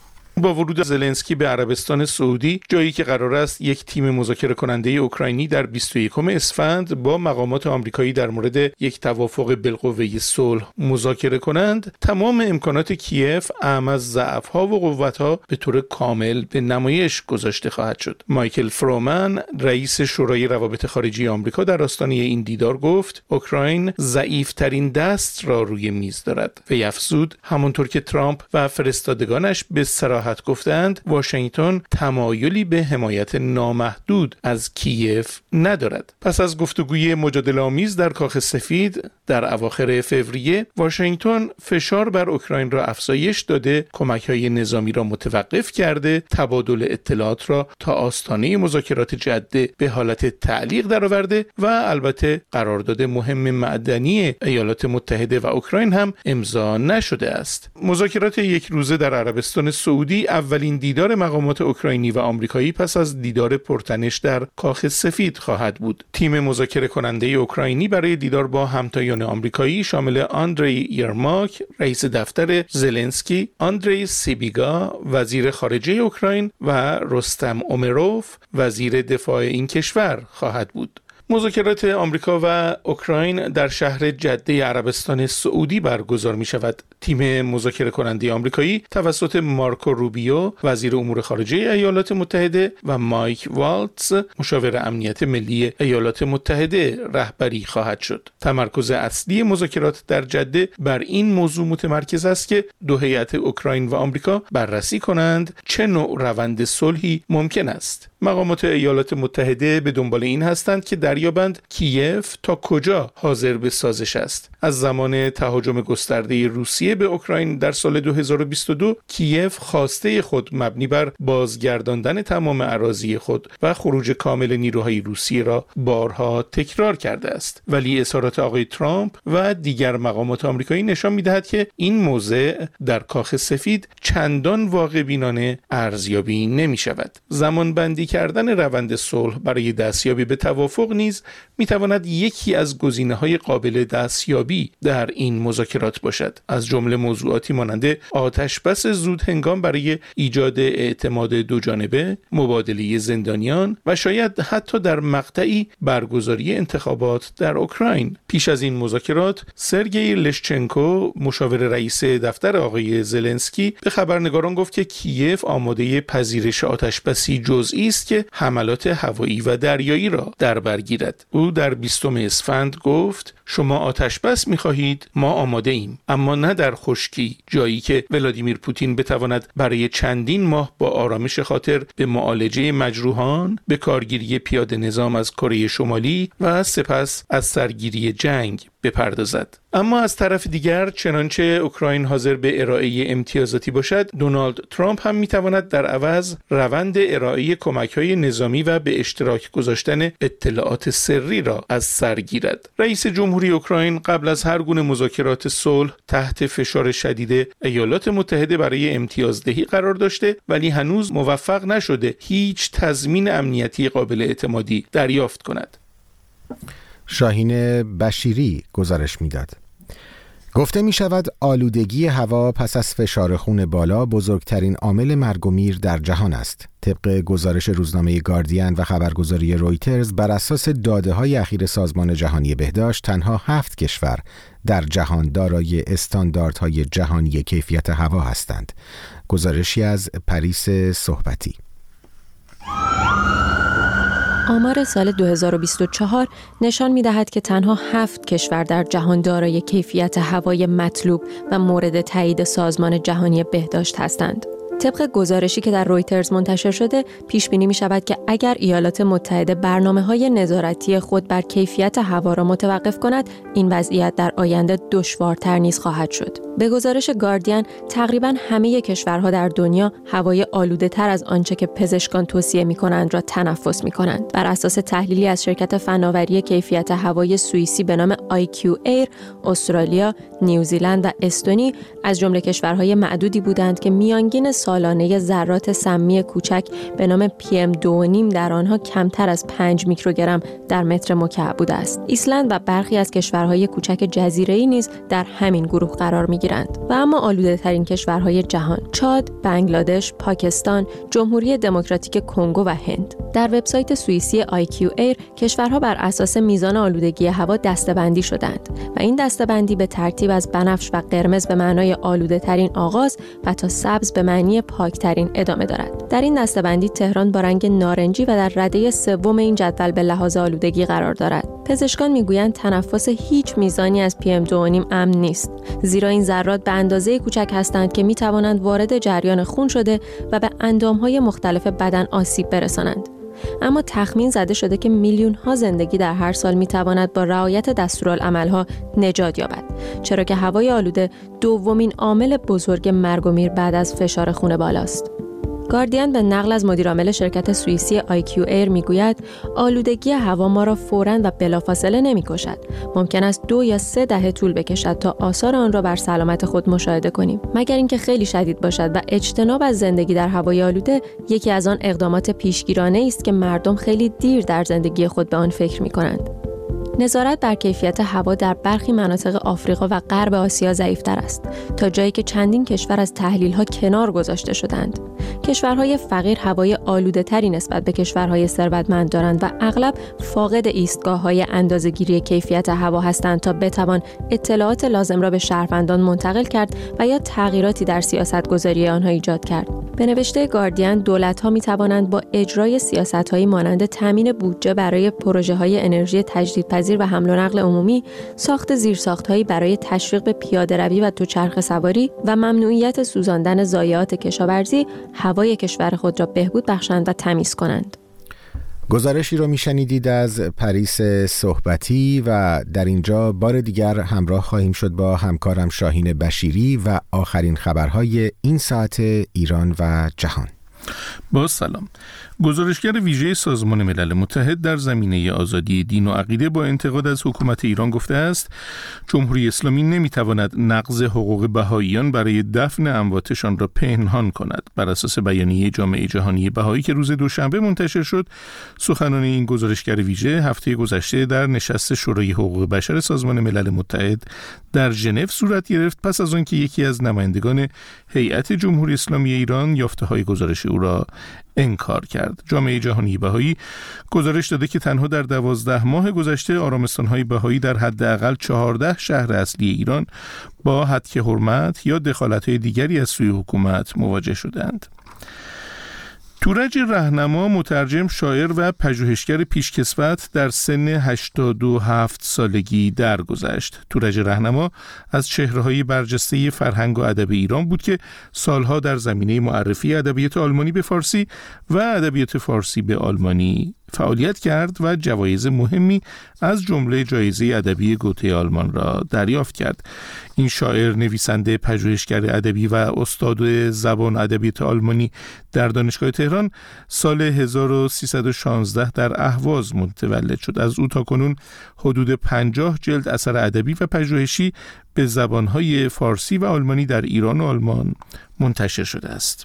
Speaker 2: با ورود زلنسکی به عربستان سعودی، جایی که قرار است یک تیم مذاکره کننده اوکراینی در 21 اسفند با مقامات آمریکایی در مورد یک توافق بالقوه صلح مذاکره کنند، تمام امکانات کیف اعم از ضعف‌ها و قوت‌ها به طور کامل به نمایش گذاشته خواهد شد. مایکل فرومن، رئیس شورای روابط خارجی آمریکا، در آستانه این دیدار گفت: اوکراین ضعیف‌ترین دست را روی میز دارد. و افزود: همانطور که ترامپ و فرستادگانش به صراحت گفتند، واشنگتن تمایلی به حمایت نامحدود از کیف ندارد. پس از گفتگوی مجادله‌آمیز در کاخ سفید در اواخر فوریه، واشنگتن فشار بر اوکراین را افزایش داده، کمک‌های نظامی را متوقف کرده، تبادل اطلاعات را تا آستانه مذاکرات جده به حالت تعلیق درآورده و البته قرارداد مهم معدنی ایالات متحده و اوکراین هم امضا نشده است. مذاکرات یک روزه در عربستان سعودی اولین دیدار مقامات اوکراینی و آمریکایی پس از دیدار پرتنش در کاخ سفید خواهد بود. تیم مذاکره کننده اوکراینی برای دیدار با همتایان آمریکایی شامل آندری یرماک، رئیس دفتر زلنسکی، آندری سیبیگا، وزیر خارجه اوکراین و رستم اومروف، وزیر دفاع این کشور خواهد بود. مذاکرات آمریکا و اوکراین در شهر جده عربستان سعودی برگزار می شود. تیم مذاکره کننده آمریکایی توسط مارکو روبیو، وزیر امور خارجه ایالات متحده، و مایک والتز، مشاور امنیت ملی ایالات متحده رهبری خواهد شد. تمرکز اصلی مذاکرات در جده بر این موضوع متمرکز است که 2 هیئت اوکراین و آمریکا بررسی کنند چه نوع روند صلحی ممکن است. مقامات ایالات متحده به دنبال این هستند که دریابند کیف تا کجا حاضر به سازش است. از زمان تهاجم گسترده روسیه به اوکراین در سال 2022، کیف خواسته خود مبنی بر بازگرداندن تمام اراضی خود و خروج کامل نیروهای روسیه را بارها تکرار کرده است. ولی اظهارات آقای ترامپ و دیگر مقامات آمریکایی نشان می‌دهد که این موضع در کاخ سفید چندان واقع بینانه ارزیابی نمی‌شود. زمانبندی کردن روند صلح برای دستیابی به توافق نیز میتواند یکی از گزینه‌های قابل دستیابی در این مذاکرات باشد، از جمله موضوعاتی مانند آتشبس زود هنگام برای ایجاد اعتماد دوجانبه، مبادله زندانیان و شاید حتی در مقطعی برگزاری انتخابات در اوکراین. پیش از این مذاکرات سرگئی لشچنکو، مشاور رئیس دفتر آقای زلنسکی، به خبرنگاران گفت که کیف آماده پذیرش آتشبسی جزئی است که حملات هوایی و دریایی را در بر گیرد. او در 20 اسفند گفت: شما آتشبس می‌خواهید، ما آماده ایم، اما نه در خشکی، جایی که ولادیمیر پوتین بتواند برای چندین ماه با آرامش خاطر به معالجه مجروحان، به کارگیری پیاده نظام از کره شمالی و سپس از سرگیری جنگ بپردازد. اما از طرف دیگر، چنانچه اوکراین حاضر به ارائه امتیازاتی باشد، دونالد ترامپ هم میتواند در عوض روند ارائه کمک‌های نظامی و به اشتراک گذاشتن اطلاعات سری را از سر گیرد. رئیس جمهوری اوکراین قبل از هر گونه مذاکرات صلح تحت فشار شدید ایالات متحده برای امتیازدهی قرار داشته، ولی هنوز موفق نشده هیچ تضمین امنیتی قابل اعتمادی دریافت کند.
Speaker 1: شاهین بشیری گزارش میداد. گفته می شود آلودگی هوا پس از فشار خون بالا بزرگترین عامل مرگ و میر در جهان است. طبق گزارش روزنامه گاردین و خبرگزاری رویترز، بر اساس داده‌های اخیر سازمان جهانی بهداشت، تنها 7 کشور در جهان دارای استانداردهای جهانی کیفیت هوا هستند. گزارشی از پریس صحبتی.
Speaker 10: آمار سال 2024 نشان می‌دهد که تنها 7 کشور در جهان دارای کیفیت هوای مطلوب و مورد تایید سازمان جهانی بهداشت هستند. طبق گزارشی که در رویترز منتشر شده، پیش بینی می شود که اگر ایالات متحده برنامه‌های نظارتی خود بر کیفیت هوا را متوقف کند، این وضعیت در آینده دشوارتر نیز خواهد شد. به گزارش گاردین، تقریباً همه کشورها در دنیا هوای آلوده‌تر از آنچه که پزشکان توصیه می‌کنند را تنفس می‌کنند. بر اساس تحلیلی از شرکت فناوری کیفیت هوای سوئیسی به نام IQ Air، استرالیا، نیوزیلند و استونی از جمله کشورهای معدودی بودند که میانگین سالانه ذرات سمی کوچک به نام PM2.5 در آنها کمتر از 5 میکروگرم در متر مکعب بوده است. ایسلند و برخی از کشورهای کوچک جزیره‌ای نیز در همین گروه قرار می‌گیرند. و اما آلوده‌ترین کشورهای جهان: چاد، بنگلادش، پاکستان، جمهوری دموکراتیک کنگو و هند. در وبسایت سوئیسی IQ Air، کشورها بر اساس میزان آلودگی هوا دسته‌بندی شدند و این دسته‌بندی به ترتیب از بنفش و قرمز به معنای آلوده‌ترین آغاز و تا سبز به معنی پاکترین ادامه دارد. در این دسته‌بندی تهران با رنگ نارنجی و در رده سوم این جدول به لحاظ آلودگی قرار دارد. پزشکان میگویند تنفس هیچ میزانی از PM2.5 امن نیست، زیرا این ذرات به اندازه کوچک هستند که میتوانند وارد جریان خون شده و به اندامهای مختلف بدن آسیب برسانند. اما تخمین زده شده که میلیون‌ها زندگی در هر سال میتواند با رعایت دستورالعمل‌ها نجات یابد، چرا که هوای آلوده دومین عامل بزرگ مرگ و میر بعد از فشار خون بالاست. گاردین به نقل از مدیرعامل شرکت سوئیسی IQ Air میگوید آلودگی هوا ما را فوراً و بلافاصله نمی‌کشد. ممکن است 2 یا 3 دهه طول بکشد تا آثار آن را بر سلامت خود مشاهده کنیم، مگر اینکه خیلی شدید باشد و اجتناب از زندگی در هوای آلوده یکی از آن اقدامات پیشگیرانه است که مردم خیلی دیر در زندگی خود به آن فکر می‌کنند. نظارت بر کیفیت هوا در برخی مناطق آفریقا و غرب آسیا ضعیف‌تر است، تا جایی که چندین کشور از تحلیل‌ها کنار گذاشته شدند. کشورهای فقیر هوای آلوده‌تری نسبت به کشورهای ثروتمند دارند و اغلب فاقد ایستگاه‌های اندازه‌گیری کیفیت هوا هستند تا بتوان اطلاعات لازم را به شهروندان منتقل کرد و یا تغییراتی در سیاست‌گذاری آنها ایجاد کرد. به نوشته گاردین، دولت‌ها می‌توانند با اجرای سیاست‌هایی مانند تامین بودجه برای پروژه‌های انرژی تجدیدپذیر و حمل و نقل عمومی، ساخت زیرساخت‌هایی برای تشویق به پیاده‌روی و دوچرخه سواری و ممنوعیت سوزاندن ضایعات کشاورزی، هوای کشور خود را بهبود بخشند و تمیز کنند.
Speaker 1: گزارشی رو میشنیدید از پریس صحبتی و در اینجا بار دیگر همراه خواهیم شد با همکارم شاهین بشیری و آخرین خبرهای این ساعت ایران و جهان.
Speaker 2: با سلام. گزارشگر ویژه سازمان ملل متحد در زمینه آزادی دین و عقیده با انتقاد از حکومت ایران گفته است جمهوری اسلامی نمیتواند نقض حقوق بهائیان برای دفن امواتشان را پنهان کند. بر اساس بیانیه جامعه جهانی بهایی که روز دوشنبه منتشر شد، سخنان این گزارشگر ویژه هفته گذشته در نشست شورای حقوق بشر سازمان ملل متحد در ژنو صورت گرفت، پس از آنکه یکی از نمایندگان هیئت جمهوری اسلامی ایران یافته‌های گزارش او را انکار کرد. جامعه جهانی بهایی گزارش داده که تنها در 12 ماه گذشته آرامستان‌های بهایی در حداقل 14 شهر اصلی ایران با هتک حرمت یا دخالت‌های دیگری از سوی حکومت مواجه شدند. تورج رهنما، مترجم، شاعر و پژوهشگر پیشکسوت در سن 87 سالگی درگذشت. تورج رهنما از چهره‌های برجسته فرهنگ و ادب ایران بود که سالها در زمینه معرفی ادبیات آلمانی به فارسی و ادبیات فارسی به آلمانی فعالیت کرد و جوایز مهمی از جمله جایزه ادبی گوته آلمان را دریافت کرد. این شاعر، نویسنده، پژوهشگر ادبی و استاد زبان ادبیات آلمانی در دانشگاه تهران سال 1316 در اهواز متولد شد. از او تاکنون حدود 50 جلد اثر ادبی و پژوهشی به زبانهای فارسی و آلمانی در ایران و آلمان منتشر شده است.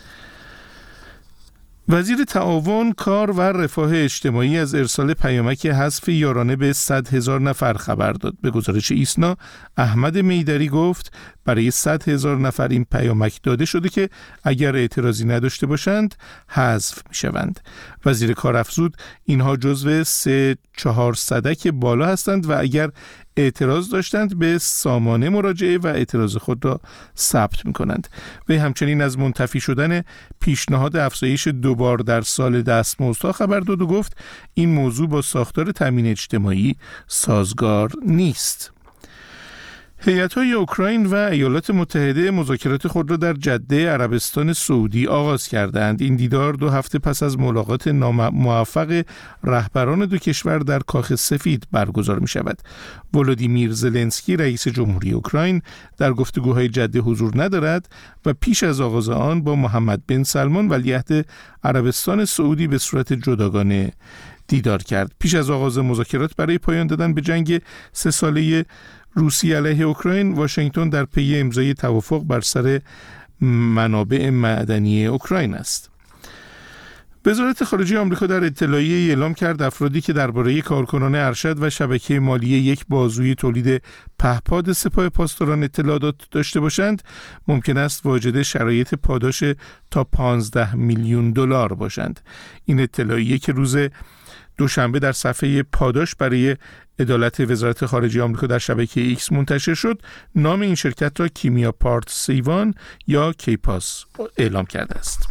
Speaker 2: وزیر تعاون، کار و رفاه اجتماعی از ارسال پیامک حذف یارانه به 100,000 نفر خبر داد. به گزارش ایسنا، احمد میدری گفت برای 100,000 نفر این پیامک داده شده که اگر اعتراضی نداشته باشند حذف می شوند. وزیر کار افزود اینها جزو 3-4 صدک بالا هستند و اگر اعتراض داشتند به سامانه مراجعه و اعتراض خود را ثبت می کنند. و همچنین از منتفی شدن پیشنهاد افزایش 2 بار در سال دستمزدها خبر داد و گفت این موضوع با ساختار تامین اجتماعی سازگار نیست. هیئت‌های اوکراین و ایالات متحده مذاکرات خود را در جده عربستان سعودی آغاز کردند. این دیدار 2 هفته پس از ملاقات ناموفق رهبران دو کشور در کاخ سفید برگزار می شود. ولودیمیر زلنسکی رئیس جمهوری اوکراین در گفتگوهای جده حضور ندارد و پیش از آغاز آن با محمد بن سلمان ولیعهد عربستان سعودی به صورت جداگانه دیدار کرد. پیش از آغاز مذاکرات برای پایان دادن به جنگ 3 ساله روسیه علیه اوکراین، واشنگتن در پی امضای توافق بر سر منابع معدنی اوکراین است. وزارت خارجه آمریکا در اطلاعیه‌ای اعلام کرد افرادی که درباره کارکنان ارشد و شبکه مالی یک بازوی تولید پهپاد سپاه پاسداران اطلاعات داشته باشند ممکن است واجد شرایط پاداش تا 15 میلیون دلار باشند. این اطلاعیه که روز دوشنبه در صفحه پاداش برای عدالت وزارت خارجه آمریکا در شبکه ایکس منتشر شد، نام این شرکت را کیمیا پارت سیوان یا کیپاس اعلام کرده است.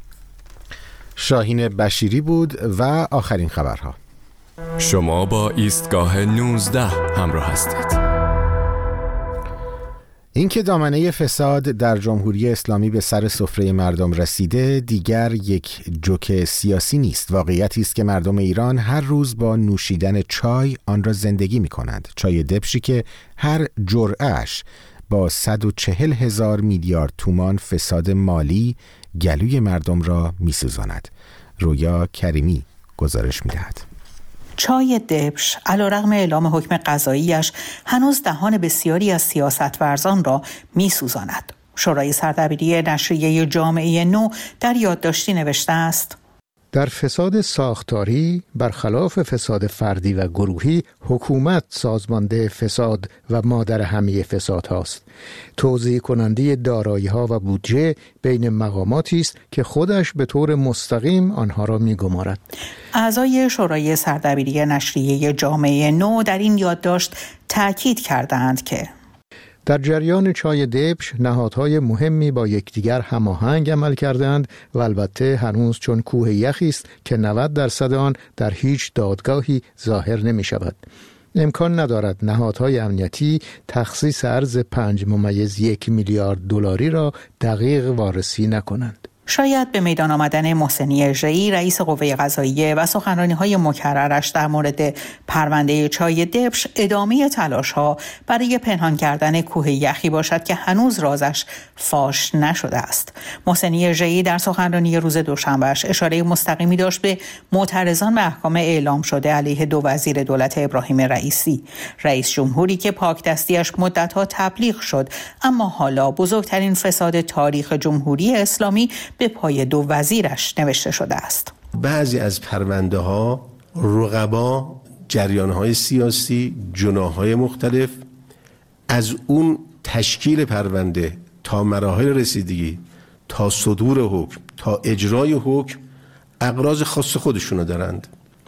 Speaker 1: شاهین بشیری بود و آخرین خبرها.
Speaker 11: شما با ایستگاه 19 همراه هستید.
Speaker 1: اینکه دامنه فساد در جمهوری اسلامی به سر سفره مردم رسیده دیگر یک جوک سیاسی نیست. واقعیتی است که مردم ایران هر روز با نوشیدن چای آن را زندگی می کنند. چای دبشی که هر جرعه‌اش با 140,000 میلیارد تومان فساد مالی گلوی مردم را می سوزاند. رویا کریمی گزارش می دهد.
Speaker 12: چای دبش علیرغم اعلام حکم قضاییش هنوز دهان بسیاری از سیاستورزان را می‌سوزاند. شورای سردبیری نشریه جامعه نو در یادداشتی نوشته است:
Speaker 13: در فساد ساختاری برخلاف فساد فردی و گروهی، حکومت سازمانده فساد و مادر همه فساد هاست. توزیع کننده دارایی ها و بودجه بین مقاماتی است که خودش به طور مستقیم آنها را می‌گمارد.
Speaker 12: اعضای شورای سردبیری نشریه جامعه نو در این یادداشت تأکید کردند که
Speaker 13: در جریان چای دبش نهادهای مهمی با یکدیگر هماهنگ عمل کردند و البته هنوز چون کوه یخی است که 90% آن در هیچ دادگاهی ظاهر نمی شود. امکان ندارد نهادهای امنیتی تخصیص ارز 5.1 میلیارد دلاری را دقیق وارسی نکنند.
Speaker 12: شاید به میدان آمدن محسنی اژه‌ای رئیس قوه قضاییه و سخنرانی‌های مکررش در مورد پرونده چای دبش ادامه تلاش‌ها برای پنهان کردن کوه یخی باشد که هنوز رازش فاش نشده است. محسنی اژه‌ای در سخنرانی روز دوشنبهش اشاره مستقیمی داشت به معترضان به احکام اعلام شده علیه دو وزیر دولت ابراهیم رئیسی، رئیس جمهوری که پاکدستی‌اش مدت‌ها تبلیغ شد، اما حالا بزرگترین فساد تاریخ جمهوری اسلامی به پای دو وزیرش نوشته شده است.
Speaker 14: بعضی از پرونده ها رقبا، جریان های سیاسی، جناح‌های مختلف از اون تشکیل پرونده تا مراحل رسیدگی تا صدور حکم تا اجرای حکم اغراض خاص خودشونو دارند.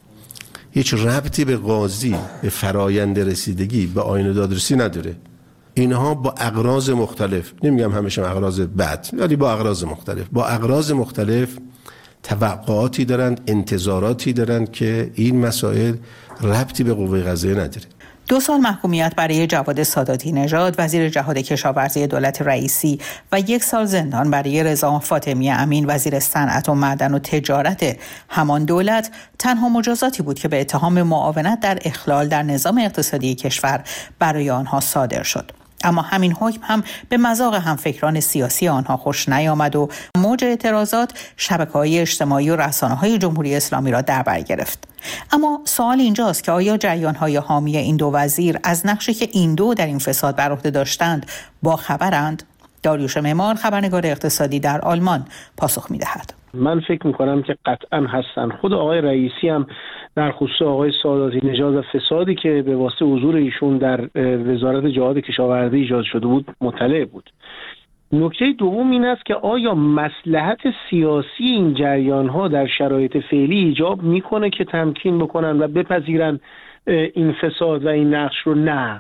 Speaker 14: هیچ ربطی به قاضی، به فرایند رسیدگی، به آیین دادرسی نداره. اینها با اغراض مختلف، نمیگم همشون اغراض بد، ولی با اغراض مختلف توقعاتی دارند، انتظاراتی دارند که این مسائل ربطی به قوه قضاییه نداره.
Speaker 12: 2 سال محکومیت برای جواد ساداتی نژاد وزیر جهاد کشاورزی دولت رئیسی و 1 سال زندان برای رضا فاطمی امین وزیر صنعت و معدن و تجارت همان دولت تنها مجازاتی بود که به اتهام معاونت در اخلال در نظام اقتصادی کشور برای آنها صادر شد. اما همین حکم هم به مذاق همفکران سیاسی آنها خوش نیامد و موج اعتراضات شبکه‌های اجتماعی و رسانه‌های جمهوری اسلامی را در بر گرفت. اما سوال اینجاست که آیا جریان‌های حامی این دو وزیر از نقشی که این دو در این فساد بر عهده داشتند با خبرند؟ داریوش معمار، خبرنگار اقتصادی در آلمان، پاسخ می‌دهد.
Speaker 15: من فکر می‌کنم که قطعاً هستن. خود آقای رئیسی هم در خصوص آقای ساداتی نژاد و فسادی که به واسطه حضور ایشون در وزارت جهاد کشاورزی ایجاد شده بود مطلع بود. نکته دوم این است که آیا مصلحت سیاسی این جریان‌ها در شرایط فعلی ایجاب می‌کنه که تمکین بکنن و بپذیرن این فساد و این نقش رو؟ نه،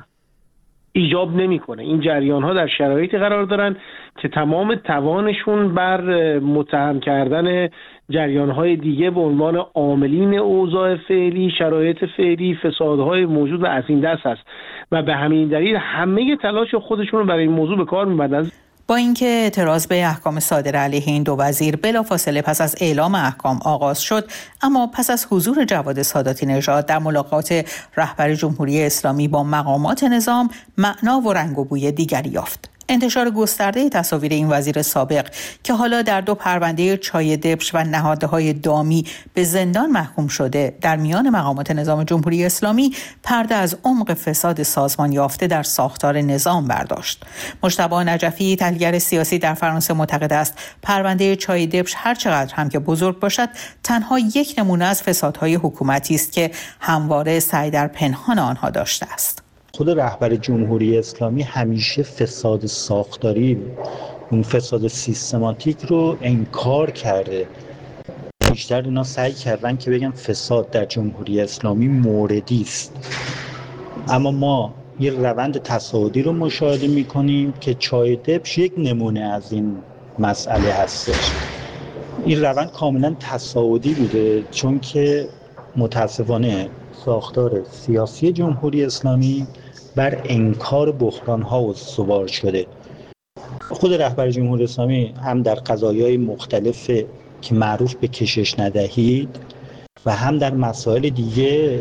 Speaker 15: ایجاب نمی‌کنه. این جریان‌ها در شرایطی قرار دارن که تمام توانشون بر متهم کردن جریان‌های دیگه به عنوان عاملین اوضاع فعلی، شرایط فعلی، فسادهای موجود و از این دست است و به همین دلیل همه تلاش خودشون رو برای این موضوع به کار می‌برن.
Speaker 12: با اینکه اعتراض به احکام صادره علیه این دو وزیر بلافاصله پس از اعلام احکام آغاز شد، اما پس از حضور جواد ساداتی نژاد در ملاقات رهبر جمهوری اسلامی با مقامات نظام معنا و رنگ و بوی دیگری یافت. انتشار گسترده تصاویر این وزیر سابق که حالا در 2 پرونده چای دبش و نهادهای دامی به زندان محکوم شده در میان مقامات نظام جمهوری اسلامی پرده از عمق فساد سازمان یافته در ساختار نظام برداشت. مجتبی نجفی، تحلیلگر سیاسی در فرانسه، معتقد است پرونده چای دبش هر چقدر هم که بزرگ باشد تنها یک نمونه از فسادهای حکومتی است که همواره سعی در پنهان آنها داشته است.
Speaker 16: خود رهبر جمهوری اسلامی همیشه فساد ساختاری، اون فساد سیستماتیک رو انکار کرده. بیشتر اینا سعی کردن که بگن فساد در جمهوری اسلامی موردی است. اما ما یه روند تصاعدی رو مشاهده می‌کنیم که چای دبش یک نمونه از این مسئله هستش. این روند کاملا تصاعدی بوده، چون که متاسفانه ساختار سیاسی جمهوری اسلامی بر انکار بحران‌ها استوار شده. خود رهبر جمهوری اسلامی هم در قضایای مختلف که معروف به کشش ندهید و هم در مسائل دیگه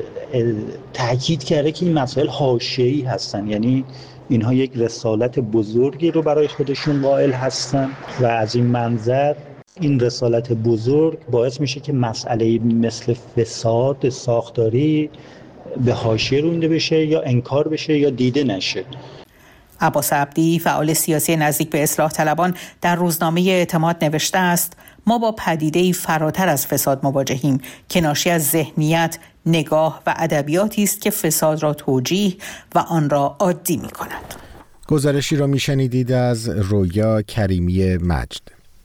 Speaker 16: تاکید کرده که این مسائل حاشیه‌ای هستن، یعنی اینها یک رسالت بزرگی رو برای خودشون قائل هستن و از این منظر این رسالت بزرگ باعث میشه که مسئله مثل فساد ساختاری به حاشیه رونده بشه یا انکار بشه یا دیده نشه.
Speaker 12: عباس عبدی، فعال سیاسی نزدیک به اصلاح طلبان، در روزنامه اعتماد نوشته است: ما با پدیده‌ای فراتر از فساد مواجهیم که ناشی از ذهنیت، نگاه و ادبیاتی است که فساد را توجیه و آن را عادی می‌کند.
Speaker 1: گزارشی را می‌شنیدید از رویا کریمی مجد.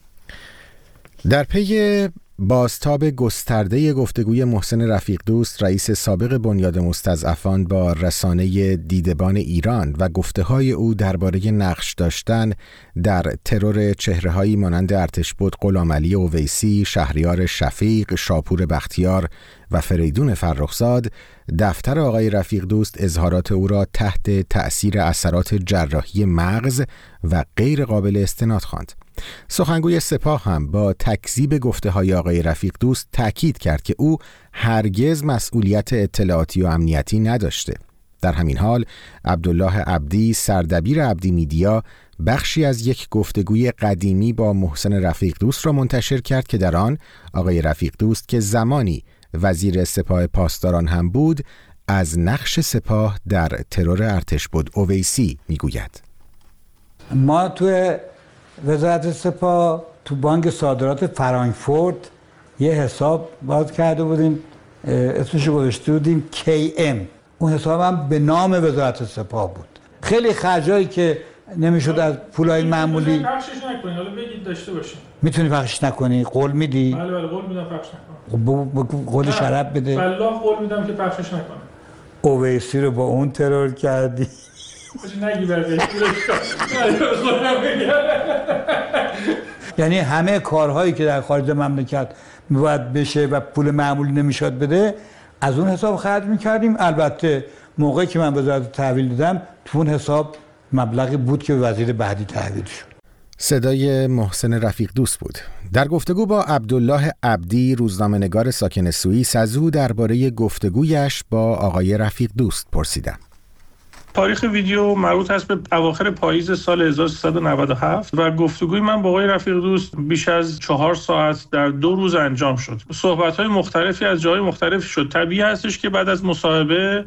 Speaker 1: در پی بازتاب گسترده گفتگوی محسن رفیق دوست، رئیس سابق بنیاد مستضعفان، با رسانه دیدبان ایران و گفته‌های او درباره نقش داشتن در ترور چهره‌هایی مانند ارتشبد غلامعلی اویسی، شهریار شفیق، شاپور بختیار و فریدون فرخزاد، دفتر آقای رفیق دوست اظهارات او را تحت تأثیر اثرات جراحی مغز و غیر قابل استناد خواند. سخنگوی سپاه هم با تکذیب گفته‌های آقای رفیق دوست تأکید کرد که او هرگز مسئولیت اطلاعاتی و امنیتی نداشته. در همین حال عبدالله عبدی، سردبیر عبدی میدیا، بخشی از یک گفتگوی قدیمی با محسن رفیق دوست را منتشر کرد که در آن آقای رفیق دوست که زمانی وزیر سپاه پاسداران هم بود، از نقش سپاه در ترور ارتشبد اویسی میگوید.
Speaker 17: ما توی وزارت سپاه تو بانک صادرات فرانکفورت یه حساب باز کرده بودیم، اسمش رو گذاشته بودیم KM. اون حساب هم به نام وزارت سپاه بود. خیلی خرجایی که نمیشد از پولای معمولی
Speaker 2: پخشش نکنید، حالا بگید داشته باشین.
Speaker 17: میتونی پخشش نکنی؟ قول میدی؟
Speaker 2: بله قول میدم پخش نکنم.
Speaker 17: قول شرف بده.
Speaker 2: والله قول میدم که پخشش نکنم.
Speaker 17: اویسی رو با اون ترور کردی.
Speaker 2: نگی برگشت.
Speaker 17: یعنی همه کارهایی که در خارج مملکت میباید بشه و پول معمولی نمیشد بده، از اون حساب خرج میکردیم. البته موقعی که من وزارت تحویل دادم تو اون حساب مبلغی بود که وزیر بعدی تحویل شد.
Speaker 1: صدای محسن رفیق دوست بود. در گفتگو با عبدالله عبدی، روزنامه‌نگار ساکن سوئیس، از او درباره گفتگویش با آقای رفیق دوست پرسیدم.
Speaker 2: تاریخ ویدیو مربوط است به اواخر پاییز سال 1397 و گفتگوی من با آقای رفیق دوست بیش از 4 ساعت در 2 روز انجام شد. صحبت‌های مختلفی از جای مختلف شد. طبیعی هستش که بعد از مصاحبه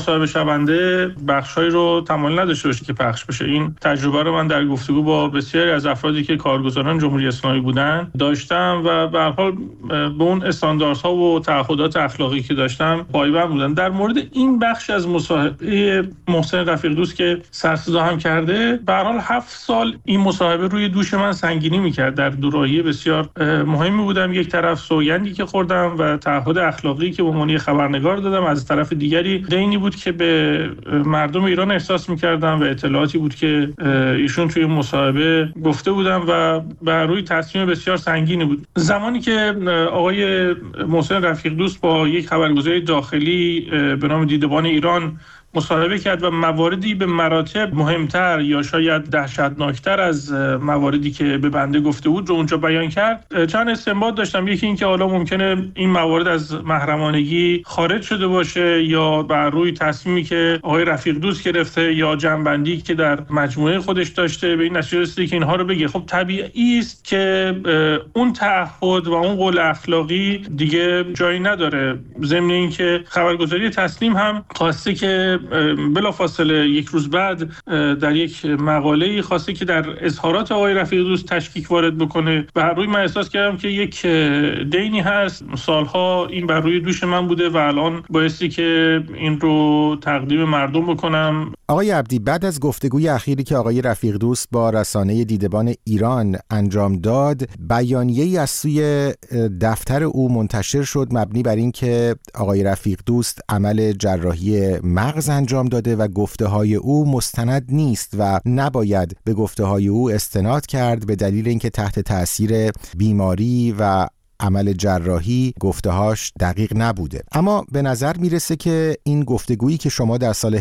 Speaker 2: شونده بخشایی رو تمایل نداشته باشه که پخش بشه. این تجربه رو من در گفتگو با بسیاری از افرادی که کارگزاران جمهوری اسلامی بودن داشتم و به هر حال به اون استانداردها و تعهدات اخلاقی که داشتم پایبند بودن. در مورد این بخش از مصاحبه محسن رفیق دوست که سرصدا هم کرده، به هر حال 7 سال این مصاحبه روی دوش من سنگینی می‌کرد. در دوراهی بسیار مهمی بودم. یک طرف سوگندی که خوردم و تعهد اخلاقی که به عنوان خبرنگار دادم، از طرف دیگری دینی بود که به مردم ایران احساس می‌کردم و اطلاعاتی بود که ایشون توی مصاحبه گفته بودم و بر روی تصمیم بسیار سنگینی بود. زمانی که آقای محسن رفیق دوست با یک خبرگزاری داخلی به نام دیدبان ایران مصاحبه کرد و مواردی به مراتب مهمتر یا شاید دهشتناکتر از مواردی که به بنده گفته بود رو اونجا بیان کرد، چند استنباط داشتم. یکی این که حالا ممکنه این موارد از محرمانگی خارج شده باشه یا بر روی تصمیمی که آقای رفیق دوست گرفته یا جنبندی که در مجموعه خودش داشته به این نتیجه رسیده که اینها رو بگه. خب طبیعی است که اون تعهد و اون قول اخلاقی دیگه جایی نداره. ضمن اینکه خبرگزاری تسنیم هم خواسته که بلافاصله یک روز بعد در یک مقاله‌ای خواسته که در اظهارات آقای رفیق دوست تشکیک وارد بکنه و هر روی من احساس کردم که یک دینی هست، سالها این بر روی دوش من بوده و الان بایستی که این رو تقدیم مردم بکنم.
Speaker 1: آقای عبدی، بعد از گفتگوی اخیری که آقای رفیق دوست با رسانه دیدبان ایران انجام داد، بیانیه‌ای از سوی دفتر او منتشر شد مبنی بر این که آقای رفیق دوست عمل جراحی مغز انجام داده و گفته‌های او مستند نیست و نباید به گفته‌های او استناد کرد به دلیل اینکه تحت تأثیر بیماری و عمل جراحی گفته‌هاش دقیق نبوده. اما به نظر میرسه که این گفتگویی که شما در سال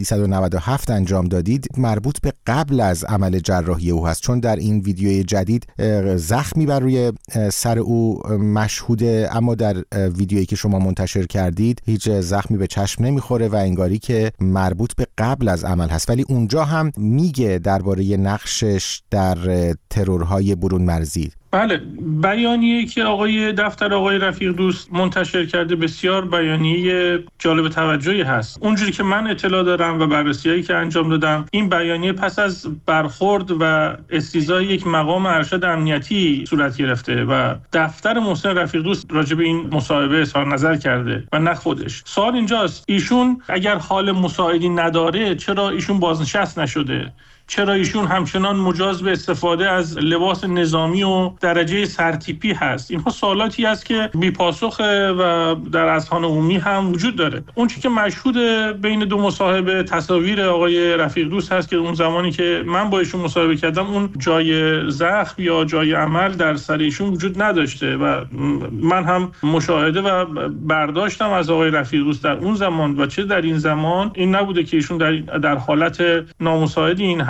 Speaker 1: 1397 انجام دادید مربوط به قبل از عمل جراحی او هست، چون در این ویدیوی جدید زخمی بر روی سر او مشهوده، اما در ویدیویی که شما منتشر کردید هیچ زخمی به چشم نمیخوره و انگاری که مربوط به قبل از عمل هست. ولی اونجا هم میگه درباره نقشش در ترورهای برون مرزی.
Speaker 2: بله، بیانیه‌ای که دفتر آقای رفیق دوست منتشر کرده بسیار بیانیه جالب توجهی هست. اونجوری که من اطلاع دارم و بررسی‌هایی که انجام دادم، این بیانیه پس از برخورد و استیضاح یک مقام ارشد امنیتی صورت گرفته و دفتر محسن رفیق دوست راجع به این مصاحبه اظهار نظر کرده و نه خودش. سوال اینجاست، ایشون اگر حال مساعدی نداره چرا ایشون بازنشست نشده؟ چرا ایشون همچنان مجاز به استفاده از لباس نظامی و درجه سرتیپی هست؟ اینها سوالاتی است که بی‌پاسخه و در اذهان عمومی هم وجود داره. اون چیزی که مشهود بین دو مصاحبه تصاویر آقای رفیق دوست هست که اون زمانی که من با ایشون مصاحبه کردم اون جای زخم یا جای عمل در سر ایشون وجود نداشته و من هم مشاهده و برداشتم از آقای رفیق دوست در اون زمان و چه در این زمان این نبوده که ایشون در حالت نامساعدی این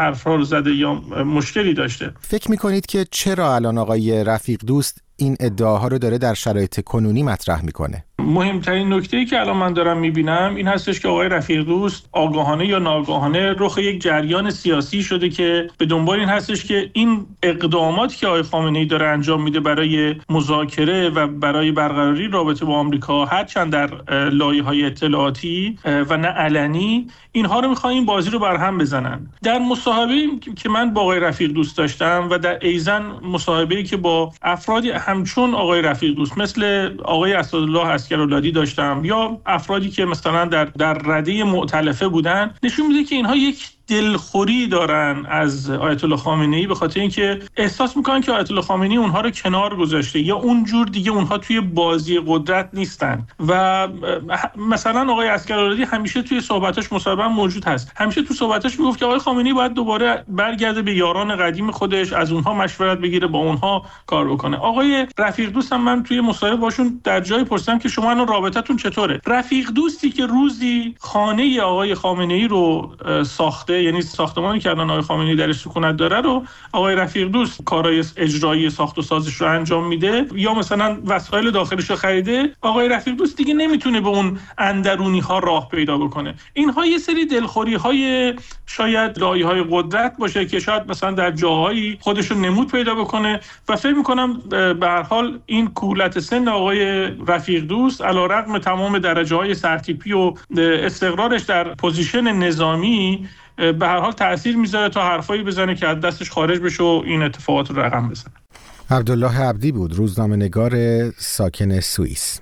Speaker 2: حرفا رو زده یا مشکلی داشته.
Speaker 1: فکر میکنید که چرا الان آقای رفیق دوست این ادعاها رو داره در شرایط کنونی مطرح میکنه؟
Speaker 2: مهمترین نکته‌ای که الان من دارم میبینم این هستش که آقای رفیق دوست آگاهانه یا ناآگاهانه رخ یک جریان سیاسی شده که به دنبال این هستش که این اقداماتی که آقای خامنه‌ای داره انجام میده برای مذاکره و برای برقراری رابطه با آمریکا، هرچند در لایه‌های اطلاعاتی و نه علنی، اینها رو می‌خوان این بازی رو برهم بزنن. در مصاحبه‌ای که من با آقای رفیق دوست داشتم و در ایزن مصاحبه‌ای که با افرادی همچون آقای رفیق دوست مثل آقای اسدالله عسکرالعادی داشتم یا افرادی که مثلا در رده مؤتلفه بودن، نشون میده که اینها یک دلخوری دارن از آیت الله خامنه‌ای به خاطر اینکه احساس میکنن که آیت الله خامنه‌ای اونها رو کنار گذاشته یا اونجور دیگه اونها توی بازی قدرت نیستن. و مثلا آقای عسکرالعادی همیشه توی صحبتاش مصاحبه موجود هست، همیشه تو صحبتاش میگفت که آقای خامنه‌ای باید دوباره برگرده به یاران قدیم خودش، از اونها مشورت بگیره، با اونها کار بکنه. آقای رفیق دوستم من توی مصاحبه باشون در جایی پرسیدم که شما الان رابطتون چطوره؟ رفیق دوستی که روزی خانه آقای خامنه‌ای رو ساخته، یعنی ساختمانی که الان آقای خامنه‌ای درش سکونت داره رو آقای رفیق دوست کارهای اجرایی ساخت و سازش رو انجام میده یا مثلا وسایل داخلش رو خریده، آقای رفیق دوست دیگه نمیتونه به اون اندرونی ها راه پیدا بکنه. اینها یه سری دلخوری های شاید لایه‌های قدرت باشه که شاید مثلا در جاهایی خودش رو نمود پیدا بکنه و فکر می‌کنم به هر حال این کولت سن آقای رفیق دوست علیرغم تمام درجه‌های سرتیپی و استقرارش در پوزیشن نظامی به هر حال تأثیر میذاره تا حرفایی بزنه که از دستش خارج بشه و این اتفاقات رو رقم بزنه.
Speaker 1: عبدالله عبدی بود، روزنامه‌نگار ساکن سوئیس.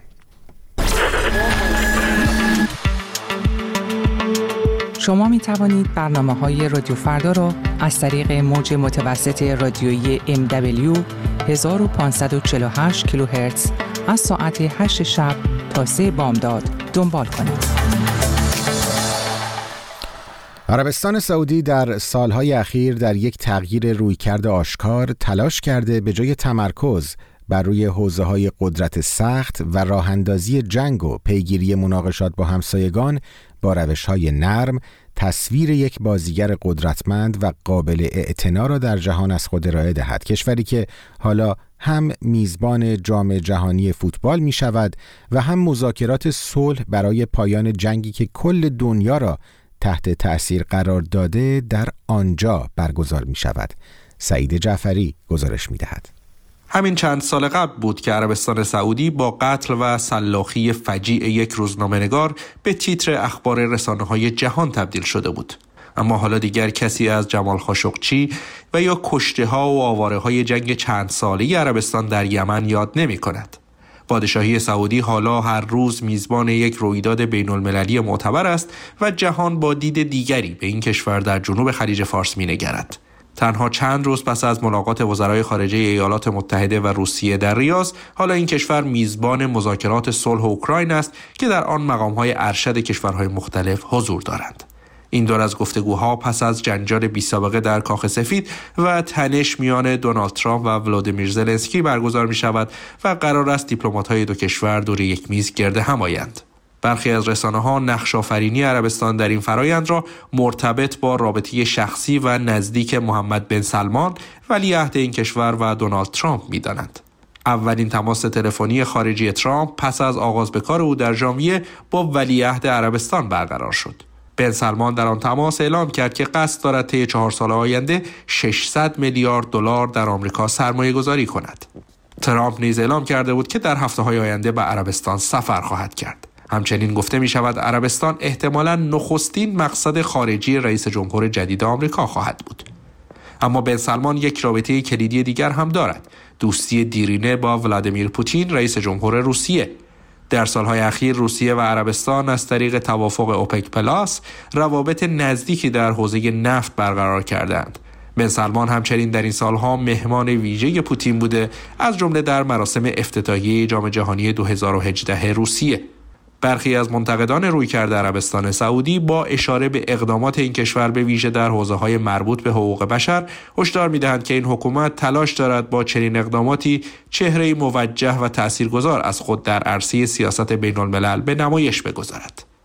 Speaker 18: شما می توانید برنامه‌های رادیو فردا را از طریق موج متوسط رادیویی MW 1548 کیلوهرتز از ساعت 8 شب تا 3 بامداد دنبال کنید.
Speaker 1: عربستان سعودی در سالهای اخیر در یک تغییر رویکرد آشکار تلاش کرده به جای تمرکز بر روی حوزه‌های قدرت سخت و راه‌اندازی جنگ و پیگیری مناقشات با همسایگان با روش‌های نرم تصویر یک بازیگر قدرتمند و قابل اعتنا را در جهان از خود ارائه دهد. کشوری که حالا هم میزبان جام جهانی فوتبال می شود و هم مذاکرات صلح برای پایان جنگی که کل دنیا را تحت تأثیر قرار داده در آنجا برگزار می شود. سعید جعفری گزارش می دهد.
Speaker 19: همین چند سال قبل بود که عربستان سعودی با قتل و سلاخی فجیع یک روزنامه‌نگار به تیتر اخبار رسانه‌های جهان تبدیل شده بود. اما حالا دیگر کسی از جمال خاشقچی و یا کشته‌ها و آواره‌های جنگ چند ساله عربستان در یمن یاد نمی‌کند. پادشاهی سعودی حالا هر روز میزبان یک رویداد بین‌المللی معتبر است و جهان با دید دیگری به این کشور در جنوب خلیج فارس می‌نگرد. تنها چند روز پس از ملاقات وزرای خارجه ایالات متحده و روسیه در ریاض، حالا این کشور میزبان مذاکرات صلح اوکراین است که در آن مقام‌های ارشد کشورهای مختلف حضور دارند. این دور از گفتگوها پس از جنجال بی‌سابقه در کاخ سفید و تنش میان دونالد ترامپ و ولادیمیر زلنسکی برگزار می شود و قرار است دیپلمات‌های دو کشور دور یک میز گرد هم آیند. برخی از رسانه‌ها نقش آفرینی عربستان در این فرایند را مرتبط با رابطه شخصی و نزدیک محمد بن سلمان ولیعهد این کشور و دونالد ترامپ می‌دانند. اولین تماس تلفنی خارجی ترامپ پس از آغاز به کار او در ژانویه با ولیعهد عربستان برقرار شد. بن سلمان در آن تماس اعلام کرد که قصد دارد طی 4 سال آینده 600 میلیارد دلار در آمریکا سرمایه گذاری کند. ترامپ نیز اعلام کرده بود که در هفته‌های آینده به عربستان سفر خواهد کرد. همچنین گفته می شود عربستان احتمالاً نخستین مقصد خارجی رئیس جمهور جدید آمریکا خواهد بود. اما بن سلمان یک رابطه کلیدی دیگر هم دارد: دوستی دیرینه با ولادیمیر پوتین رئیس جمهور روسیه. در سالهای اخیر روسیه و عربستان از طریق توافق اوپک پلاس روابط نزدیکی در حوزه نفت برقرار کردند. بن سلمان همچنین در این سالها مهمان ویژه پوتین بوده، از جمله در مراسم افتتاحیه جام جهانی 2018 روسیه. برخی از منتقدان رویکرد عربستان سعودی با اشاره به اقدامات این کشور به ویژه در حوزه‌های مربوط به حقوق بشر هشدار می‌دهند که این حکومت تلاش دارد با چنین اقداماتی چهره‌ای موجه و تاثیرگذار از خود در عرصه سیاست بین‌الملل به نمایش بگذارد.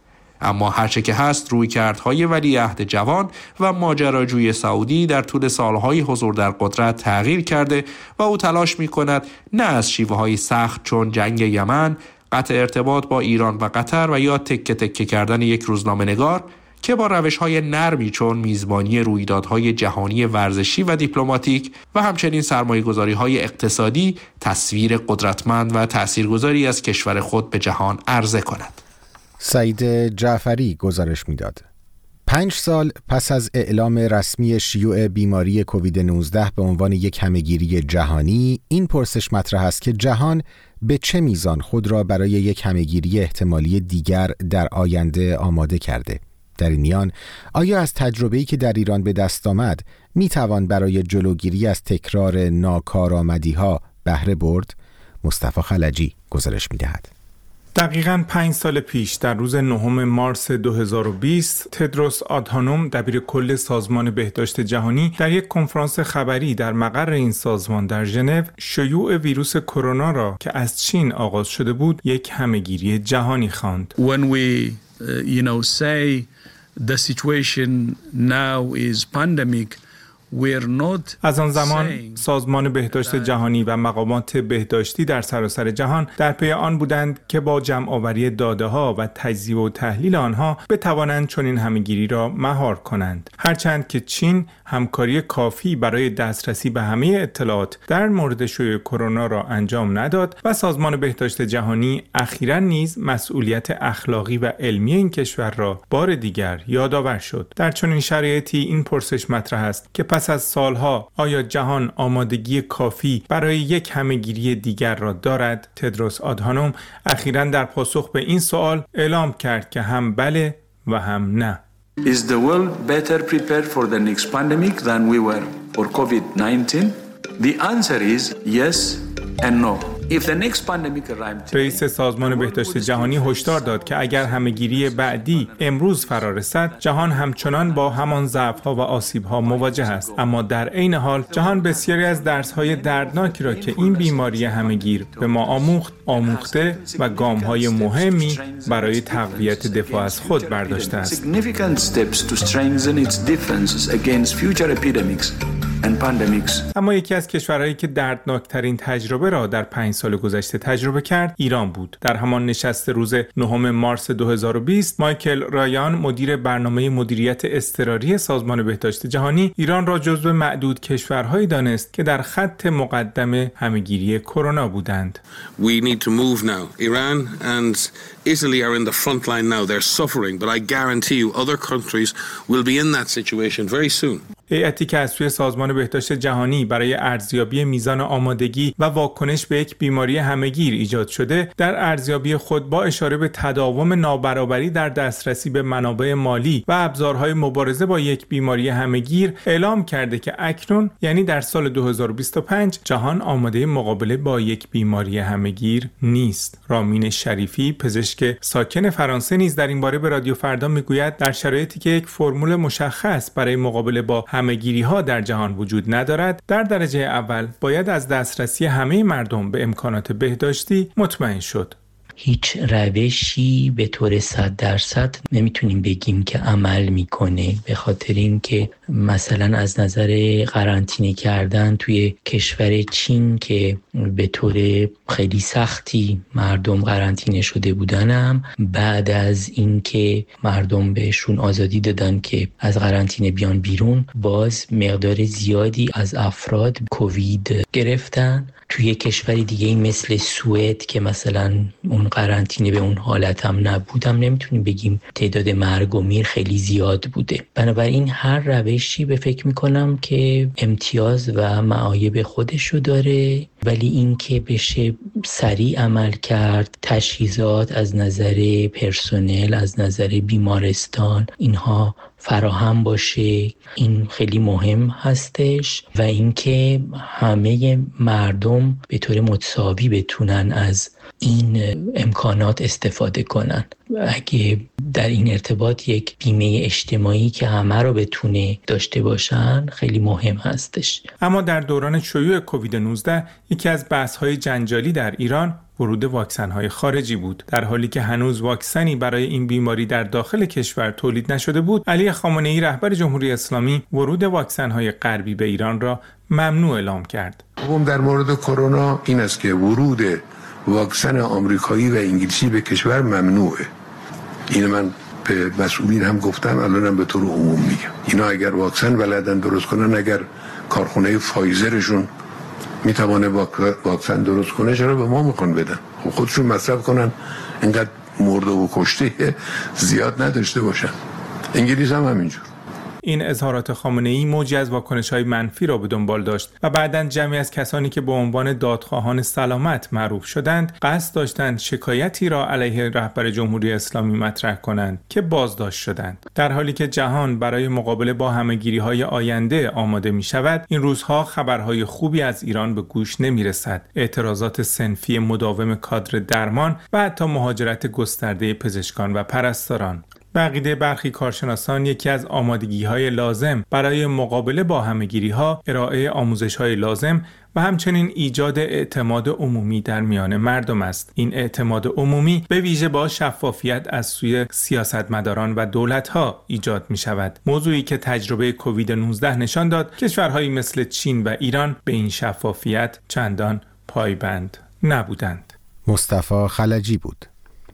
Speaker 19: اما هرچه که هست رویکردهای ولیعهد جوان و ماجراجوی سعودی در طول سالهای حضور در قدرت تغییر کرده و او تلاش می‌کند نه از شیوه‌های سخت چون جنگ یمن، قطع ارتباط با ایران و قطر و یا تکه تکه کردن یک روزنامه‌نگار که با روش‌های نرمی چون میزبانی رویدادهای جهانی ورزشی و دیپلماتیک و همچنین سرمایه‌گذاری‌های اقتصادی تصویر قدرتمند و تاثیرگذاری از کشور خود به جهان عرضه کند.
Speaker 1: سعید جعفری گزارش می‌داد. 5 سال پس از اعلام رسمی شیوع بیماری کووید 19 به عنوان یک همهگیری جهانی، این پرسش مطرح است که جهان به چه میزان خود را برای یک همهگیری احتمالی دیگر در آینده آماده کرده؟ در این میان آیا از تجربه‌ای که در ایران به دست آمد میتوان برای جلوگیری از تکرار ناکارآمدی‌ها بهره برد؟ مصطفی خلجی گزارش می‌دهد.
Speaker 2: دقیقاً 5 سال پیش در روز 9 مارس 2020 تدروس آدهانوم دبیرکل سازمان بهداشت جهانی در یک کنفرانس خبری در مقر این سازمان در ژنو شیوع ویروس کرونا را که از چین آغاز شده بود یک همهگیری جهانی خواند.
Speaker 20: When we say the situation now is pandemic,
Speaker 2: از آن زمان سازمان بهداشت جهانی و مقامات بهداشتی در سراسر جهان در پی آن بودند که با جمع‌آوری داده‌ها و تجزیه و تحلیل آنها بتوانند چنین همهگیری را مهار کنند. هرچند که چین همکاری کافی برای دسترسی به همه اطلاعات در مورد شیوع کرونا را انجام نداد و سازمان بهداشت جهانی اخیراً نیز مسئولیت اخلاقی و علمی این کشور را بار دیگر یادآور شد. در چنین شرایطی این پرسش مطرح است که پس از سالها آیا جهان آمادگی کافی برای یک همهگیری دیگر را دارد؟ تدروس آدهانوم اخیراً در پاسخ به این سوال اعلام کرد که هم بله و هم نه.
Speaker 20: Is the world better prepared for the next pandemic than we were for COVID-19? The answer is yes and no.
Speaker 2: رئیس سازمان بهداشت جهانی هشدار داد که اگر همهگیری بعدی امروز فرا رسد، جهان همچنان با همان ضعف‌ها و آسیب‌ها مواجه است. اما در عین حال جهان بسیاری از درس‌های دردناکی را که این بیماری همهگیر به ما آموخته و گام‌های مهمی برای تقویت دفاع از خود برداشته است. اما یکی از کشورهایی که دردناکترین تجربه را در 5 سال گذشته تجربه کرد ایران بود. در همان نشست روز 9 مارس 2020 مایکل رایان مدیر برنامه مدیریت اضطراری سازمان بهداشت جهانی ایران را جزو معدود کشورهایی دانست که در خط مقدم همهگیری کرونا بودند.
Speaker 21: We need to move now. Iran and Italy are in the front line now. They're suffering, but I guarantee you other countries will be in that situation very soon.
Speaker 2: هیئتی که از سوی سازمان بهداشت جهانی برای ارزیابی میزان آمادگی و واکنش به یک بیماری همهگیر ایجاد شده، در ارزیابی خود با اشاره به تداوم نابرابری در دسترسی به منابع مالی و ابزارهای مبارزه با یک بیماری همهگیر اعلام کرده که اکنون یعنی در سال 2025 جهان آماده مقابله با یک بیماری همهگیر نیست. رامین شریفی پزشک ساکن فرانسه نیز در این باره به رادیو فردا میگوید در شرایطی که یک فرمول مشخص برای مقابله با همهگیری‌ها در جهان وجود ندارد، در درجه اول باید از دسترسی همه مردم به امکانات بهداشتی مطمئن شد.
Speaker 22: هیچ روشی به طور 100% نمیتونیم بگیم که عمل میکنه، به خاطر اینکه مثلا از نظر قرنطینه کردن توی کشور چین که به طور خیلی سختی مردم قرنطینه شده بودن، هم بعد از اینکه مردم بهشون آزادی دادن که از قرنطینه بیان بیرون، باز مقدار زیادی از افراد کووید گرفتن. توی کشور دیگه مثل سوئد که مثلا اون قرنطینه به اون حالت هم نبودم، نمیتونیم بگیم تعداد مرگ و میر خیلی زیاد بوده. بنابراین هر روشی به فکر میکنم که امتیاز و معایب خودشو داره، ولی این که بشه سریع عمل کرد، تجهیزات از نظر پرسنل، از نظر بیمارستان اینها فراهم باشه، این خیلی مهم هستش و اینکه همه مردم به طور متساوی بتونن از این امکانات استفاده کنن. اگه در این ارتباط یک بیمه اجتماعی که همه رو بتونه داشته باشن خیلی مهم هستش.
Speaker 2: اما در دوران شیوع کووید 19 یکی از بحث‌های جنجالی در ایران ورود واکسن‌های خارجی بود. در حالی که هنوز واکسنی برای این بیماری در داخل کشور تولید نشده بود، علی خامنه‌ای رهبر جمهوری اسلامی ورود واکسن‌های غربی به ایران را ممنوع اعلام کرد.
Speaker 3: در مورد کرونا این است که ورود واکسن آمریکایی و انگلیسی به کشور ممنوعه. این من به مسئولین هم گفتم، الانم به طور عموم میگم. اینا اگر واکسن بلدن درست کنن، اگر کارخونه فایزرشون میتونه واکسن درست کنه، چرا به ما میخوان بدن؟ خب خودشون مصرف کنن، اینقدر مرده و کشته زیاد نداشته باشن. انگلیس هم همینجور.
Speaker 2: این اظهارات خامنه‌ای موجی از واکنش‌های منفی را به دنبال داشت و بعداً جمعی از کسانی که به عنوان دادخواهان سلامت معروف شدند قصد داشتند شکایتی را علیه رهبر جمهوری اسلامی مطرح کنند که بازداشت شدند. در حالی که جهان برای مقابله با همه‌گیری‌های آینده آماده می‌شود، این روزها خبرهای خوبی از ایران به گوش نمی‌رسد. اعتراضات صنفی مداوم کادر درمان و حتی مهاجرت گسترده پزشکان و پرستاران. به عقیده برخی کارشناسان یکی از آمادگی‌های لازم برای مقابله با همه‌گیری‌ها ارائه آموزش‌های لازم و همچنین ایجاد اعتماد عمومی در میان مردم است. این اعتماد عمومی به ویژه با شفافیت از سوی سیاستمداران و دولت‌ها ایجاد می‌شود. موضوعی که تجربه کووید 19 نشان داد کشورهایی مثل چین و ایران به این شفافیت چندان پایبند نبودند.
Speaker 1: مصطفی خلجی بود.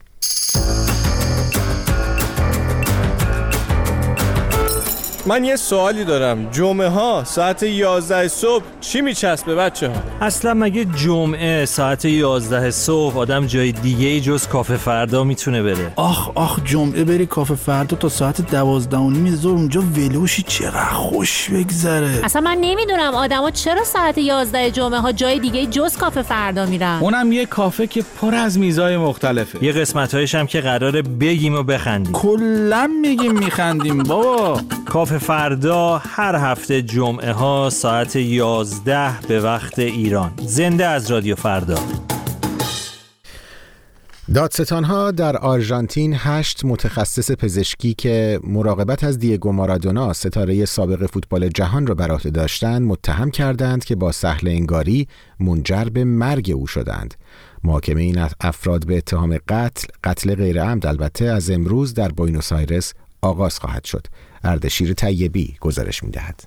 Speaker 5: من یه سوالی دارم. جمعه ها ساعت 11 صبح چی میچسبه بچه ها؟
Speaker 9: اصلا مگه جمعه ساعت 11 صبح آدم جای دیگه جز کافه فردا میتونه بره؟
Speaker 23: آخ جمعه بری کافه فردا تا ساعت 12:30 ظهر اونجا ولوشی، چقدر خوش بگذره.
Speaker 8: اصلا من نمیدونم آدما چرا ساعت 11 جمعه ها جای دیگه جز کافه فردا میرن.
Speaker 23: اونم یه کافه که پر از میزای مختلفه.
Speaker 9: یه قسمتایش هم که قراره بگیم و بخندیم.
Speaker 23: کلا میگیم میخندیم بابا.
Speaker 9: کافه فردا هر هفته جمعه ها ساعت 11 به وقت ایران. زنده از رادیو فردا.
Speaker 1: دادستان‌ها در آرژانتین 8 متخصص پزشکی که مراقبت از دیگو مارادونا ستاره سابق فوتبال جهان را بر عهده داشتند متهم کردند که با سهل انگاری منجر به مرگ او شدند. محاکمه این افراد به اتهام قتل غیر عمد البته از امروز در بوئنوس آیرس آغاز خواهد شد. اردشیر طیبی گزارش می‌دهد.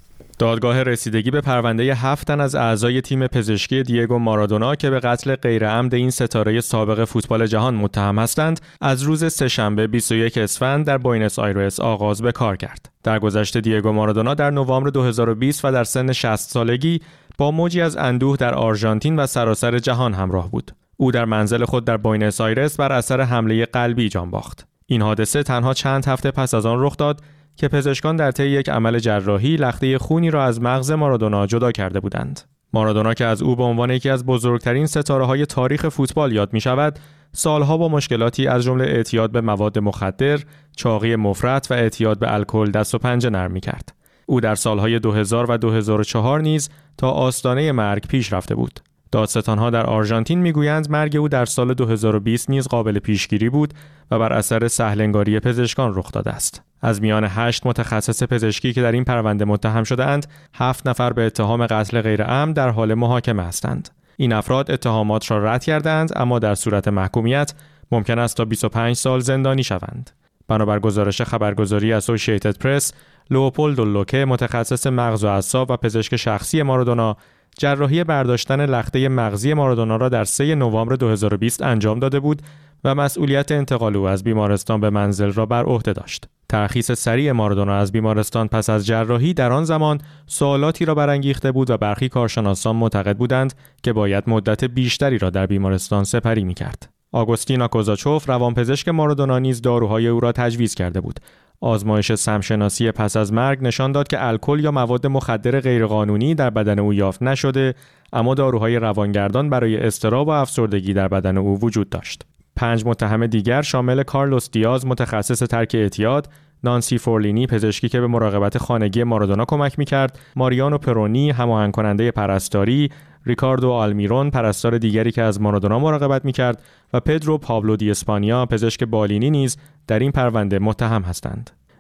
Speaker 24: دادگاه رسیدگی به پرونده 7 تن از اعضای تیم پزشکی دیگو مارادونا که به قتل غیرعمد این ستاره سابق فوتبال جهان متهم هستند، از روز سه‌شنبه 21 اسفند در بوئنوس آیرس آغاز به کار کرد. درگذشته دیگو مارادونا در نوامبر 2020 و در سن 60 سالگی با موجی از اندوه در آرژانتین و سراسر جهان همراه بود. او در منزل خود در بوئنوس آیرس بر اثر حمله قلبی جان باخت. این حادثه تنها چند هفته پس از آن رخ داد که پزشکان در طی یک عمل جراحی لخته خونی را از مغز مارادونا جدا کرده بودند. مارادونا که از او به عنوان یکی از بزرگترین ستاره‌های تاریخ فوتبال یاد می‌شود، سالها با مشکلاتی از جمله اعتیاد به مواد مخدر، چاقی مفرط و اعتیاد به الکل دست و پنجه نرم می‌کرد. او در سالهای 2000 و 2004 نیز تا آستانه مرگ پیش رفته بود. دادستان‌ها در آرژانتین می‌گویند مرگ او در سال 2020 نیز قابل پیشگیری بود و بر اثر سهل‌انگاری پزشکان رخ داده است. از میان 8 متخصص پزشکی که در این پرونده متهم شده‌اند، 7 نفر به اتهام قتل غیرعمد در حال محاکمه هستند. این افراد اتهامات را رد کردند، اما در صورت محکومیت ممکن است تا 25 سال زندانی شوند. بنابر گزارش خبرگزاری اسوسییتد پرس، لئوپولدو لوکه متخصص مغز و اعصاب و پزشک شخصی مارادونا جراحی برداشتن لخته مغزی مارادونا را در 3 نوامبر 2020 انجام داده بود و مسئولیت انتقال او از بیمارستان به منزل را بر عهده داشت. ترخیص سریع مارادونا از بیمارستان پس از جراحی در آن زمان سوالاتی را برانگیخته بود و برخی کارشناسان معتقد بودند که باید مدت بیشتری را در بیمارستان سپری می‌کرد. آگوستینا کوزاچوف روانپزشک مارادونا نیز داروهای او را تجویز کرده بود. آزمایش سمشناسی پس از مرگ نشان داد که الکل یا مواد مخدر غیرقانونی در بدن او یافت نشده، اما داروهای روانگردان برای اضطراب و افسردگی در بدن او وجود داشت. 5 متهم دیگر شامل کارلوس دیاز متخصص ترک اعتیاد، نانسی فورلینی پزشکی که به مراقبت خانگی مارادونا کمک می‌کرد، ماریانو پرونی هماهنگ کننده پرستاری، ریکاردو آلمیرون پرستار دیگری که از مارادونا مراقبت می‌کرد و پدرو پابلو دی اسپانیا پزشک بالینی نیز در این پرونده متهم هستند.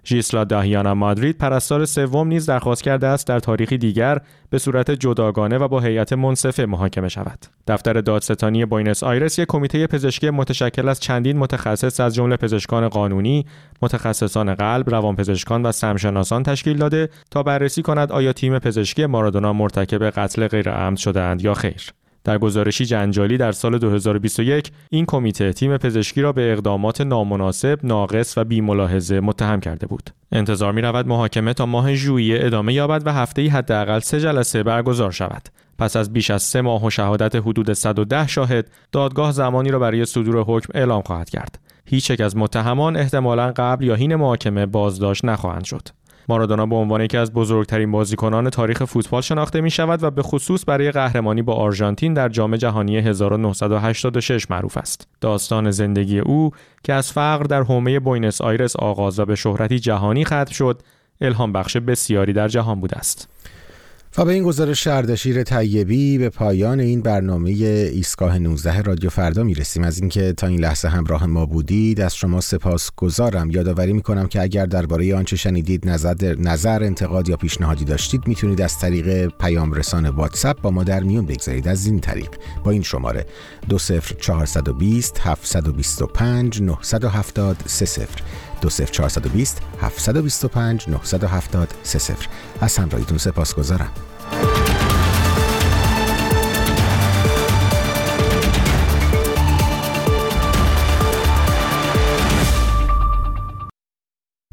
Speaker 24: ژیسلا داهیانا مادرید پرستار سوم نیز درخواست کرده است در تاریخی دیگر به صورت جداگانه و با هیئت منصفه محاکمه شود. دفتر دادستانی بوئنوس آیرس یک کمیته پزشکی متشکل از چندین متخصص از جمله پزشکان قانونی، متخصصان قلب، روانپزشکان و سمشناسان تشکیل داده تا بررسی کند آیا تیم پزشکی مارادونا مرتکب قتل غیرعمد شده‌اند یا خیر. در گزارشی جنجالی در سال 2021 این کمیته تیم پزشکی را به اقدامات نامناسب، ناقص و بی‌ملاحظه متهم کرده بود. انتظار می‌رود محاکمه تا ماه ژوئیه ادامه یابد و هفته‌ای حداقل 3 جلسه برگزار شود. پس از بیش از 3 ماه و شهادت حدود 110 شاهد، دادگاه زمانی را برای صدور حکم اعلام خواهد کرد. هیچ یک از متهمان احتمالاً قبل یا حین محاکمه بازداشت نخواهند شد. مارادونا به عنوان یکی از بزرگترین بازیکنان تاریخ فوتبال شناخته می شود و به خصوص برای قهرمانی با آرژانتین در جام جهانی 1986 معروف است. داستان زندگی او که از فقر در حومه بوئنوس آیرس آغاز و به شهرتی جهانی ختم شد، الهام بخش بسیاری در جهان بوده است.
Speaker 1: و به این گزارش اردشیر طیبی به پایان این برنامه ایستگاه 19 رادیو فردا میرسیم. از اینکه تا این لحظه همراه ما بودید از شما سپاسگزارم. یادآوری میکنم که اگر درباره آنچه شنیدید نظر، انتقاد یا پیشنهادی داشتید میتونید از طریق پیام رسان واتساپ با ما در میون بگذارید. از این طریق با این شماره 20420 725 970 30 20420 725 970 30. از همراهیتون سپاسگزارم.